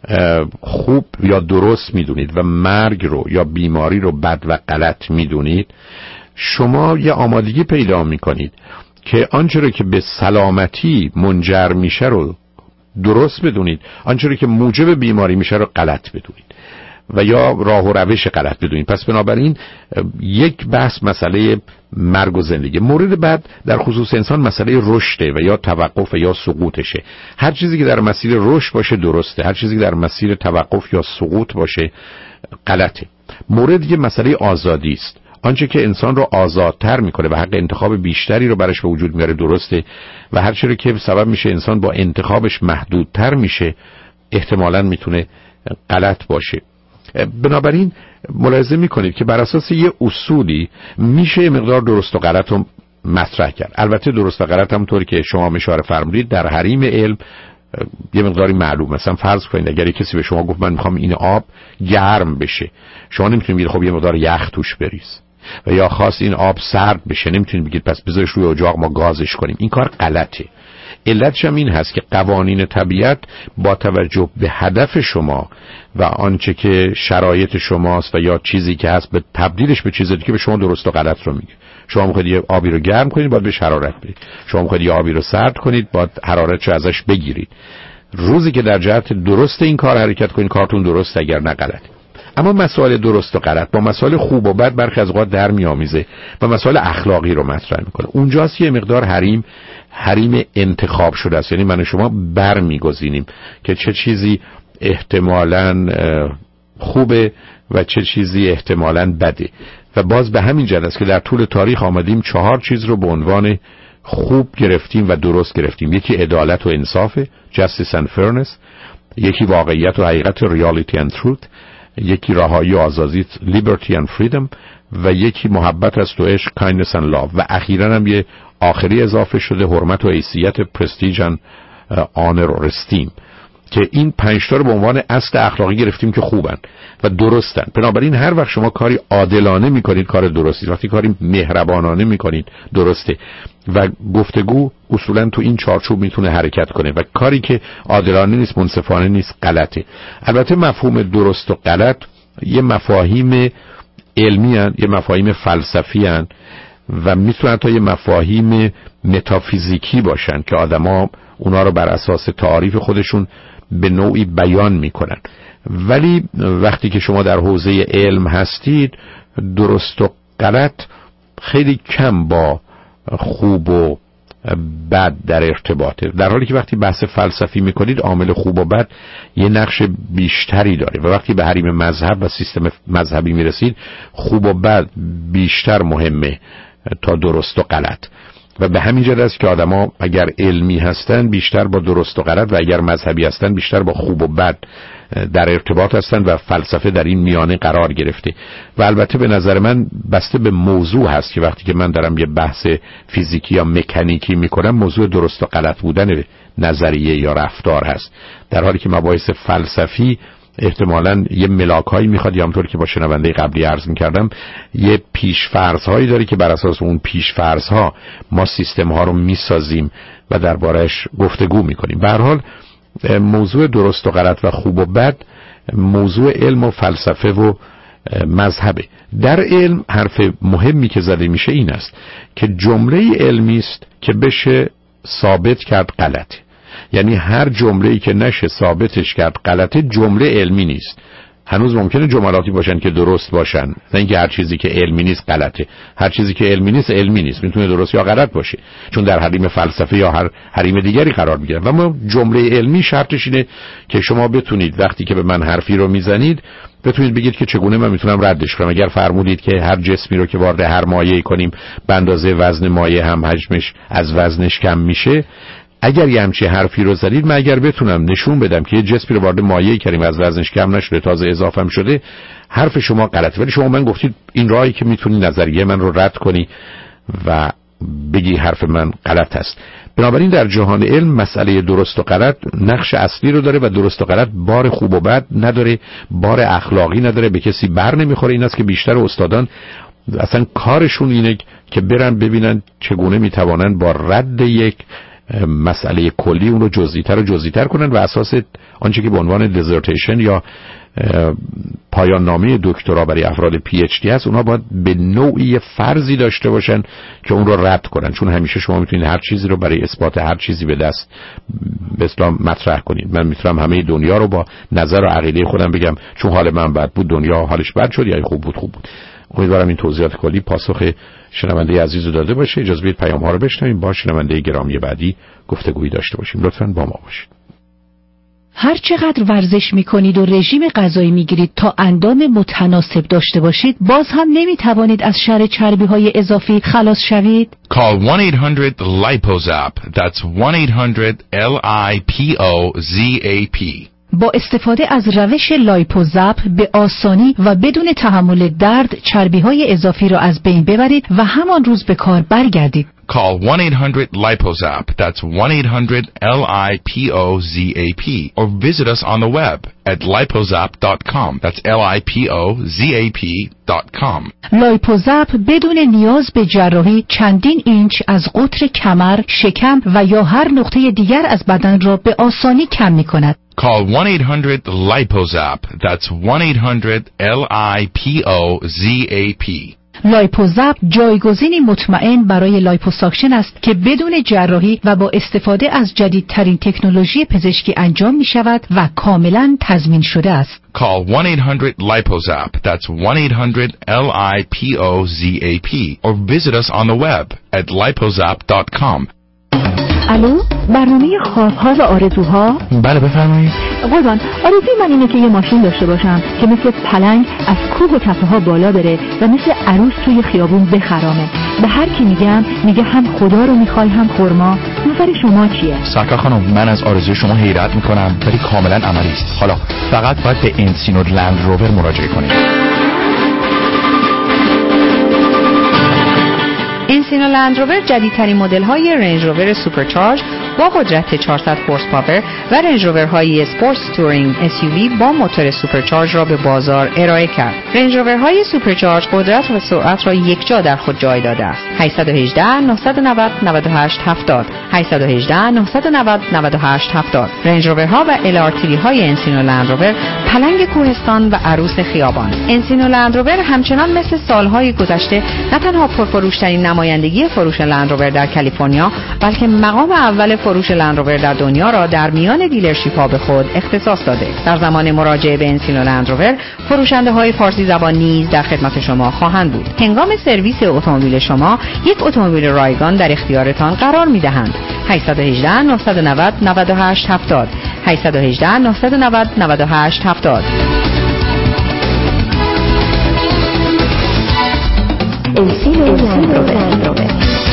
[SPEAKER 3] خوب یا درست میدونید و مرگ رو یا بیماری رو بد و غلط میدونید، شما یه آمادگی پیدا میکنید که آنچه رو که به سلامتی منجر میشه رو درست بدونید، آنچه رو که موجب بیماری میشه رو غلط بدونید و یا راه و روش غلط بدونید. پس بنابراین یک بحث مسئله مرگ و زندگی. مورد بعد در خصوص انسان مسئله رشده و یا توقف و یا سقوطشه. هر چیزی که در مسیر رشد باشه درسته، هر چیزی که در مسیر توقف یا سقوط باشه غلطه. مورد یه مسئله آزادی است. آنچه که انسان رو آزادتر میکنه و حق انتخاب بیشتری رو براش به وجود میاره درسته، و هر چیزی که سبب میشه انسان با انتخابش محدودتر میشه احتمالاً میتونه غلط باشه. بنابراین ملاحظه میکنید که بر اساس یه اصولی میشه مقدار درست و غلط رو مطرح کرد. البته درست و غلط هم طوری که شما اشاره فرمودید در حریم علم یه مقداری معلوم. مثلا فرض کنید اگر کسی به شما گفت من میخوام این آب گرم بشه، شما نمیتونید بگید خب یه مقدار یخ توش بریز، و یا خواست این آب سرد بشه، نمیتونید بگید پس بذارش روی اجاق ما گازش کنیم. این کار غلطه. علتش هم این هست که قوانین طبیعت با توجه به هدف شما و آنچه که شرایط شماست و یا چیزی که هست به تبدیلش به چیزی که به شما درست و غلط رو میگه. شما میخواید یه آبی رو گرم کنید باید بهش حرارت بدید، شما میخواید یه آبی رو سرد کنید باید حرارتش رو ازش بگیرید. روزی که در جهت درست این کار حرکت کنید کارتون درست، اگر نه غلط. اما مسائل درست و غلط با مسائل خوب و بد برخی از اوقات در میامیزه و مسائل اخلاقی رو مطرح میکنه. اونجاست یه مقدار حریم حریم انتخاب شده است. یعنی من و شما برمیگزینیم که چه چیزی احتمالاً خوبه و چه چیزی احتمالاً بده. و باز به همین جهت است که در طول تاریخ آمدیم چهار چیز رو به عنوان خوب گرفتیم و درست گرفتیم. یکی عدالت و انصاف، justice and fairness، یکی واقعیت و حقیقت، reality and truth، یکی رهایی و آزادی، liberty and freedom، و یکی محبت است و عشق، kindness and love، و اخیراً هم یه آخری اضافه شده حرمت و حیثیت، prestige and honor or esteem، که این پنج تا رو به عنوان اصل اخلاقی گرفتیم که خوبن و درستن. بنابراین هر وقت شما کاری عادلانه میکنید کار درستی، وقتی کاری مهربانانه میکنید درسته، و گفتگو اصولا تو این چارچوب میتونه حرکت کنه، و کاری که عادلانه نیست منصفانه نیست غلطه. البته مفهوم درست و غلط یه مفاهیم علمی هن، یه مفاهیم فلسفی هن، و میتونن تا یه مفاهیم متافیزیکی باشن که آدما اونا رو بر اساس تعاریف خودشون به نوعی بیان میکنن. ولی وقتی که شما در حوزه علم هستید، درست و غلط خیلی کم با خوب و بد در ارتباطه، در حالی که وقتی بحث فلسفی میکنید عامل خوب و بد یه نقش بیشتری داره و وقتی به حریم مذهب و سیستم مذهبی میرسید خوب و بد بیشتر مهمه تا درست و غلط. و به همین جهت است که آدما اگر علمی هستن بیشتر با درست و غلط و اگر مذهبی هستن بیشتر با خوب و بد در ارتباط هستن و فلسفه در این میانه قرار گرفته. و البته به نظر من بسته به موضوع هست که وقتی که من دارم یه بحث فیزیکی یا مکانیکی میکنم موضوع درست و غلط بودن نظریه یا رفتار هست، در حالی که مباحث فلسفی احتمالاً یه ملاکایی میخواد، یا همونطور که با شنونده قبلی عرض میکردم یه پیش‌فرض‌هایی داره که بر اساس اون پیش‌فرض‌ها ما سیستم‌ها رو میسازیم و درباره‌اش گفتگو میکنیم. به هر حال موضوع درست و غلط و خوب و بد موضوع علم و فلسفه و مذهبه. در علم حرف مهمی که زده میشه این است که جمله علمی است که بشه ثابت کرد غلطه، یعنی هر جمله‌ای که نشه ثابتش کرد غلطه جمله علمی نیست. هنوز ممکنه جملاتی باشن که درست باشن، نه اینکه هر چیزی که علمی نیست غلطه. هر چیزی که علمی نیست علمی نیست، میتونه درست یا غلط باشه، چون در حریم فلسفه یا هر حریم دیگری قرار میگیره. و ما جمله علمی شرطش اینه که شما بتونید وقتی که به من حرفی رو میزنید بتونید بگید که چگونه من میتونم ردش کنم. اگر فرمودید که هر جسمی رو که وارد هر مایعی کنیم به اندازه وزن مایع هم حجمش از وزنش کم میشه، اگر یه همچین حرفی رو زدید من اگر بتونم نشون بدم که یه جسمی رو وارد مایعی کردیم از وزنش کم نشده تازه اضافه هم شده، حرف شما غلطه. ولی شما من گفتید این راهی که میتونی نظریه من رو رد کنی و بگی حرف من غلط است. بنابراین در جهان علم مسئله درست و غلط نقش اصلی رو داره و درست و غلط بار خوب و بد نداره، بار اخلاقی نداره، به کسی بر نمیخوره. این است که بیشتر استادان اصلا کارشون اینه که برن ببینن چگونه میتوانن با رد یک مسئله کلی اون رو جزئی‌تر و جزئی‌تر کنن و اساس آنچه که به عنوان دیزرتیشن یا پایان نامه دکترا برای افراد پی اچ دی هست، اونها باید به نوعی فرضی داشته باشن که اون رو رد کنن، چون همیشه شما میتونید هر چیزی رو برای اثبات هر چیزی به دست به اسلام مطرح کنید. من میتونم همه دنیا رو با نظر و عقیده خودم بگم چون حال من بد بود دنیا حالش بد شد یا خوب بود خوب بود. امیدوارم این توضیحات کلی پاسخ شنونده عزیز رو داده باشه. اجازه بدید پیام ها رو بشنویم، با شنونده گرامی بعدی گفتگویی داشته باشیم. لطفاً با ما باشید.
[SPEAKER 11] هر چقدر ورزش میکنید و رژیم غذایی میگیرید تا اندام متناسب داشته باشید، باز هم نمیتوانید از شر چربی های اضافی خلاص شوید.
[SPEAKER 15] Call one eight hundred lipozap. That's one eight hundred L I P O Z A P.
[SPEAKER 11] با استفاده از روش لایپوزاپ به آسانی و بدون تحمل درد چربی های اضافی را از بین ببرید و همان روز به کار برگردید.
[SPEAKER 15] Call one eight hundred lipozap. That's one eight hundred L I P O Z A P. Or visit us on the web at lipozap dot com. That's L I P O Z A P dot com.
[SPEAKER 11] لایپوزاپ بدون نیاز به جراحی چندین اینچ از قطر کمر، شکم و یا هر نقطه دیگر از بدن را به آسانی کم می کند.
[SPEAKER 15] Call one eight hundred lipozap. That's one eight hundred L I P O Z A P.
[SPEAKER 11] لایپوزاپ جایگزینی مطمئن برای لایپوساکشن است که بدون جراحی و با استفاده از جدیدترین تکنولوژی پزشکی انجام می شود و کاملا تضمین شده است.
[SPEAKER 15] Call one eight hundred lipozap. That's one eight hundred L I P O Z A P. Or visit us on the web at lipozap dot com.
[SPEAKER 16] الو، برنامه خواب‌ها و آرزوها؟
[SPEAKER 6] بله بفرمایید.
[SPEAKER 16] قربان، آرزوی من اینه که یه ماشین داشته باشم که مثل پلنگ از کوه و تپه‌ها بالا بره و مثل عروس توی خیابون بخرامه. به هر کی میگم میگه هم خدا رو میخوای هم خرما. نظر شما چیه؟
[SPEAKER 6] سرکار خانم، من از آرزوی شما حیرت میکنم ولی کاملا عملی است. حالا فقط باید به انسینو لند روور مراجعه کنید.
[SPEAKER 2] انسینو لند روور جدیدترین مدل های رنج روور سوپرچارج با قدرت چهارصد هورس پاور و رنج روور های اسپورت تورینگ اس یو وی با موتور سوپرچارج را به بازار ارائه کرد. رنج روور های سوپرچارج قدرت و سرعت را یکجا در خود جای داده است. هشت یک هشت نه نه صفر نه هشت هفت صفر هشت یک هشت نه نه صفر نه هشت هفت صفر. رنج روور ها و ال آر تری های انسینو لند روور پلنگ کوهستان و عروس خیابان. انسینو لند روور همچنان مثل سالهای گذشته نه تنها پرفروشترین نمایندگی فروش لند روور در کالیفرنیا، بلکه مقام اول فروش لندروور در دنیا را در میان دیلرشیپ ها به خود اختصاص داده. در زمان مراجعه به انسینو لندروور، فروشنده های فارسی زبان نیز در خدمت شما خواهند بود. هنگام سرویس اتومبیل شما، یک اتومبیل رایگان در اختیارتان قرار می‌دهند. هشت یک هشت نه نه نه صفر نه هشت هفت صفر هشت یک هشت نه نه نه صفر نه هشت هفت صفر.
[SPEAKER 9] انسینو لندروور.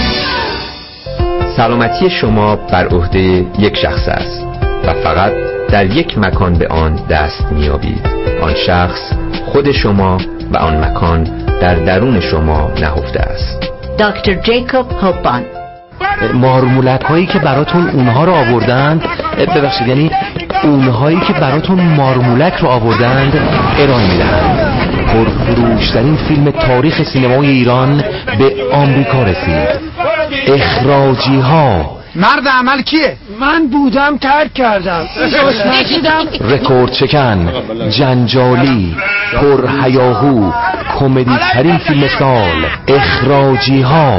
[SPEAKER 17] سلامتی شما بر عهده یک شخص است و فقط در یک مکان به آن دست می‌یابید. آن شخص خود شما و آن مکان در درون شما نهفته است.
[SPEAKER 9] دکتر جیکوب هوپان.
[SPEAKER 12] مارمولک هایی که براتون اونها رو آوردند، ببخشید یعنی اونهایی که براتون مارمولک رو آوردند ارائه میدهند. پرفروشترین فیلم تاریخ سینمای ایران به آمریکا رسید. اخراجی ها.
[SPEAKER 8] مرد عمل کیه؟ من بودم ترک کردم.
[SPEAKER 12] رکورد چکن، جنجالی، پر هیاهو، کمدی ترین فیلم سال. اخراجی ها.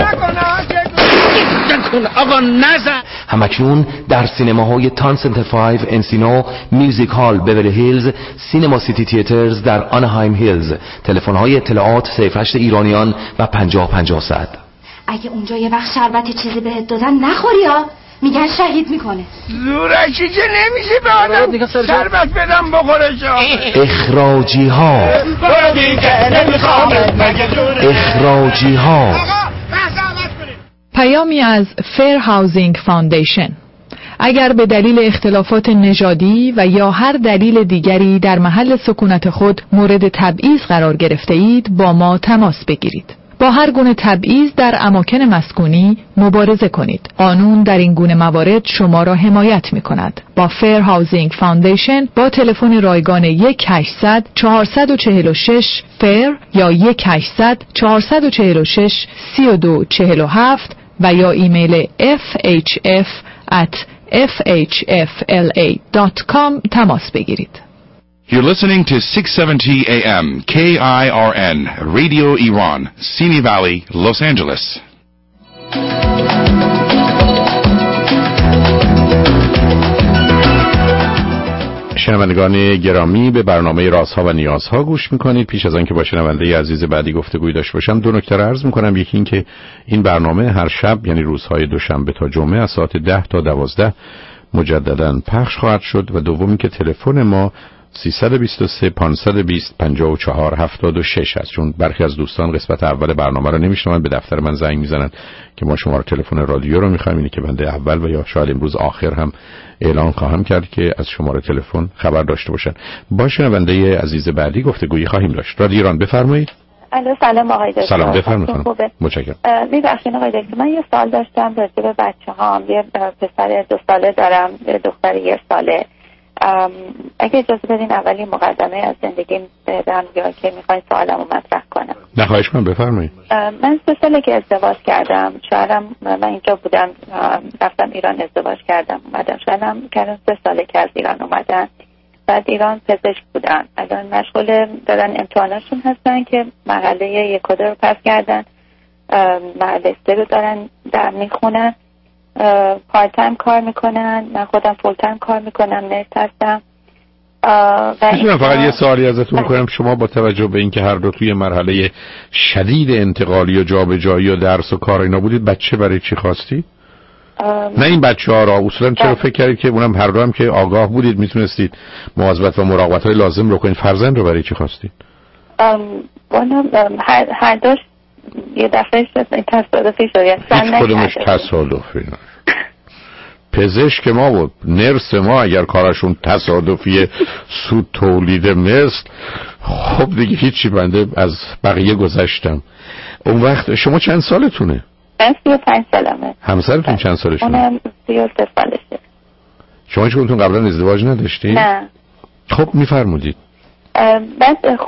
[SPEAKER 8] آقا نزن.
[SPEAKER 12] همکنون در سینماهای تان سنتر پنج، انسینو، میوزیک هال بیولی هیلز، سینما سیتی تیاترز در آنهایم هیلز. تلفن‌های اطلاعات صفر هشت ایرانیان و پنجاه پنجاه صد.
[SPEAKER 18] اگه اونجا یه وقت شربتی چیزی بهت دادن نخوری ها، میگن شهید میکنه.
[SPEAKER 8] زورکی که نمیشه به آدم شربت بدم بخورشا.
[SPEAKER 12] اخراجی ها. اخراجی ها.
[SPEAKER 11] پیامی از فیر هاوزینگ فاندیشن. اگر به دلیل اختلافات نژادی و یا هر دلیل دیگری در محل سکونت خود مورد تبعیض قرار گرفته اید، با ما تماس بگیرید. با هر گونه تبعیض در اماکن مسکونی مبارزه کنید. قانون در این گونه موارد شما را حمایت می کند. با فیر هاوزینگ فاندیشن با تلفن رایگان یک هشتصد چهارصد و چهل و شش فیر یا یک هشتصد چهارصد و چهل و شش سی و دو چهل و هفت و یا ایمیل اف اچ اف ات اف اچ اف ال ای دات کام تماس بگیرید.
[SPEAKER 15] You're listening to six seventy A M K I R N Radio Iran, Simi Valley, Los Angeles.
[SPEAKER 3] شنوندگان گرامی، به برنامه رازها و نیازها گوش میکنید. پیش از آنکه با شنونده عزیز بعدی گفتگوی داشته باشم، دو نکته را عرض میکنم. یکی این که این برنامه هر شب، یعنی روزهای دوشنبه تا جمعه از ساعت ده تا دوازده مجددا پخش خواهد شد و دومی که تلفن ما سیصد و بیست و سه پانصد و بیست پنجاه و چهار هفتاد و شش است. چون برخی از دوستان قسمت اول برنامه رو نمیشنون، به دفتر من زنگ میزنن که ما شماره تلفن رادیو رو میخوایم. اینی که بنده اول و یا شاید امروز آخر هم اعلان خواهم کرد که از شماره تلفن خبر داشته باشن. با شنونده عزیز بعدی گفتگویی خواهیم داشت. رادیو ایران، بفرمایید.
[SPEAKER 19] الو، سلام آقای دکتر.
[SPEAKER 3] سلام، بفرمایید. متشکرم.
[SPEAKER 19] میبخشید آقای دکتر، من یه سوال داشتم راجع به بچه‌هام. یه پسر دو ساله دارم، یه دختر یک ساله. اگه اجازه بدین اولی مقدمه از زندگیم بدم یا که میخواین سوالمو مطرح کنم؟
[SPEAKER 3] نه خواهش کنم، بفرمایید.
[SPEAKER 19] من سه ساله که ازدواج کردم. شوهرم، من اینجا بودم، رفتم ایران ازدواج کردم اومدم. شوهرم کردم سه ساله که از ایران اومدن. بعد ایران پزشک بودن، الان مشغول دارن امتحاناشون هستن که مرحله یک و دو رو پس کردن، مرحله سه رو دارن در میخونن. پارت تایم کار میکنن، من خودم فول تایم کار میکنم، نرس هستم.
[SPEAKER 3] میتونم فقط یه سوالی ازتون کنم؟ شما با توجه به اینکه هر دو توی مرحله شدید انتقالی و جابجایی و درس و کار اینا بودید، بچه برای چی خواستی؟ نه این بچه ها را اصولا چرا فکر کردید که اونم هر دو هم که آگاه بودید میتونستید مواظبت و مراقبت های لازم رو کنید، فرزند رو برای چی خواستید؟
[SPEAKER 19] هر هر دوش یه دفعه شد تصادفی شد، یعنی
[SPEAKER 3] هیچ کدومش تصادفی نه. پزشک ما بود، نرس ما اگر کارشون تصادفی سود تولید مثل، خب دیگه هیچی، بنده از بقیه گذشتم. اون وقت شما چند سالتونه؟
[SPEAKER 19] من سی و پنج سالمه.
[SPEAKER 3] همسرتون چند سالشونه؟
[SPEAKER 19] اونم سی و سه سالشه.
[SPEAKER 3] شما هیچ کدومتون قبلا ازدواج نداشتید؟
[SPEAKER 19] نه.
[SPEAKER 3] خب میفرمودید.
[SPEAKER 19] بعد خب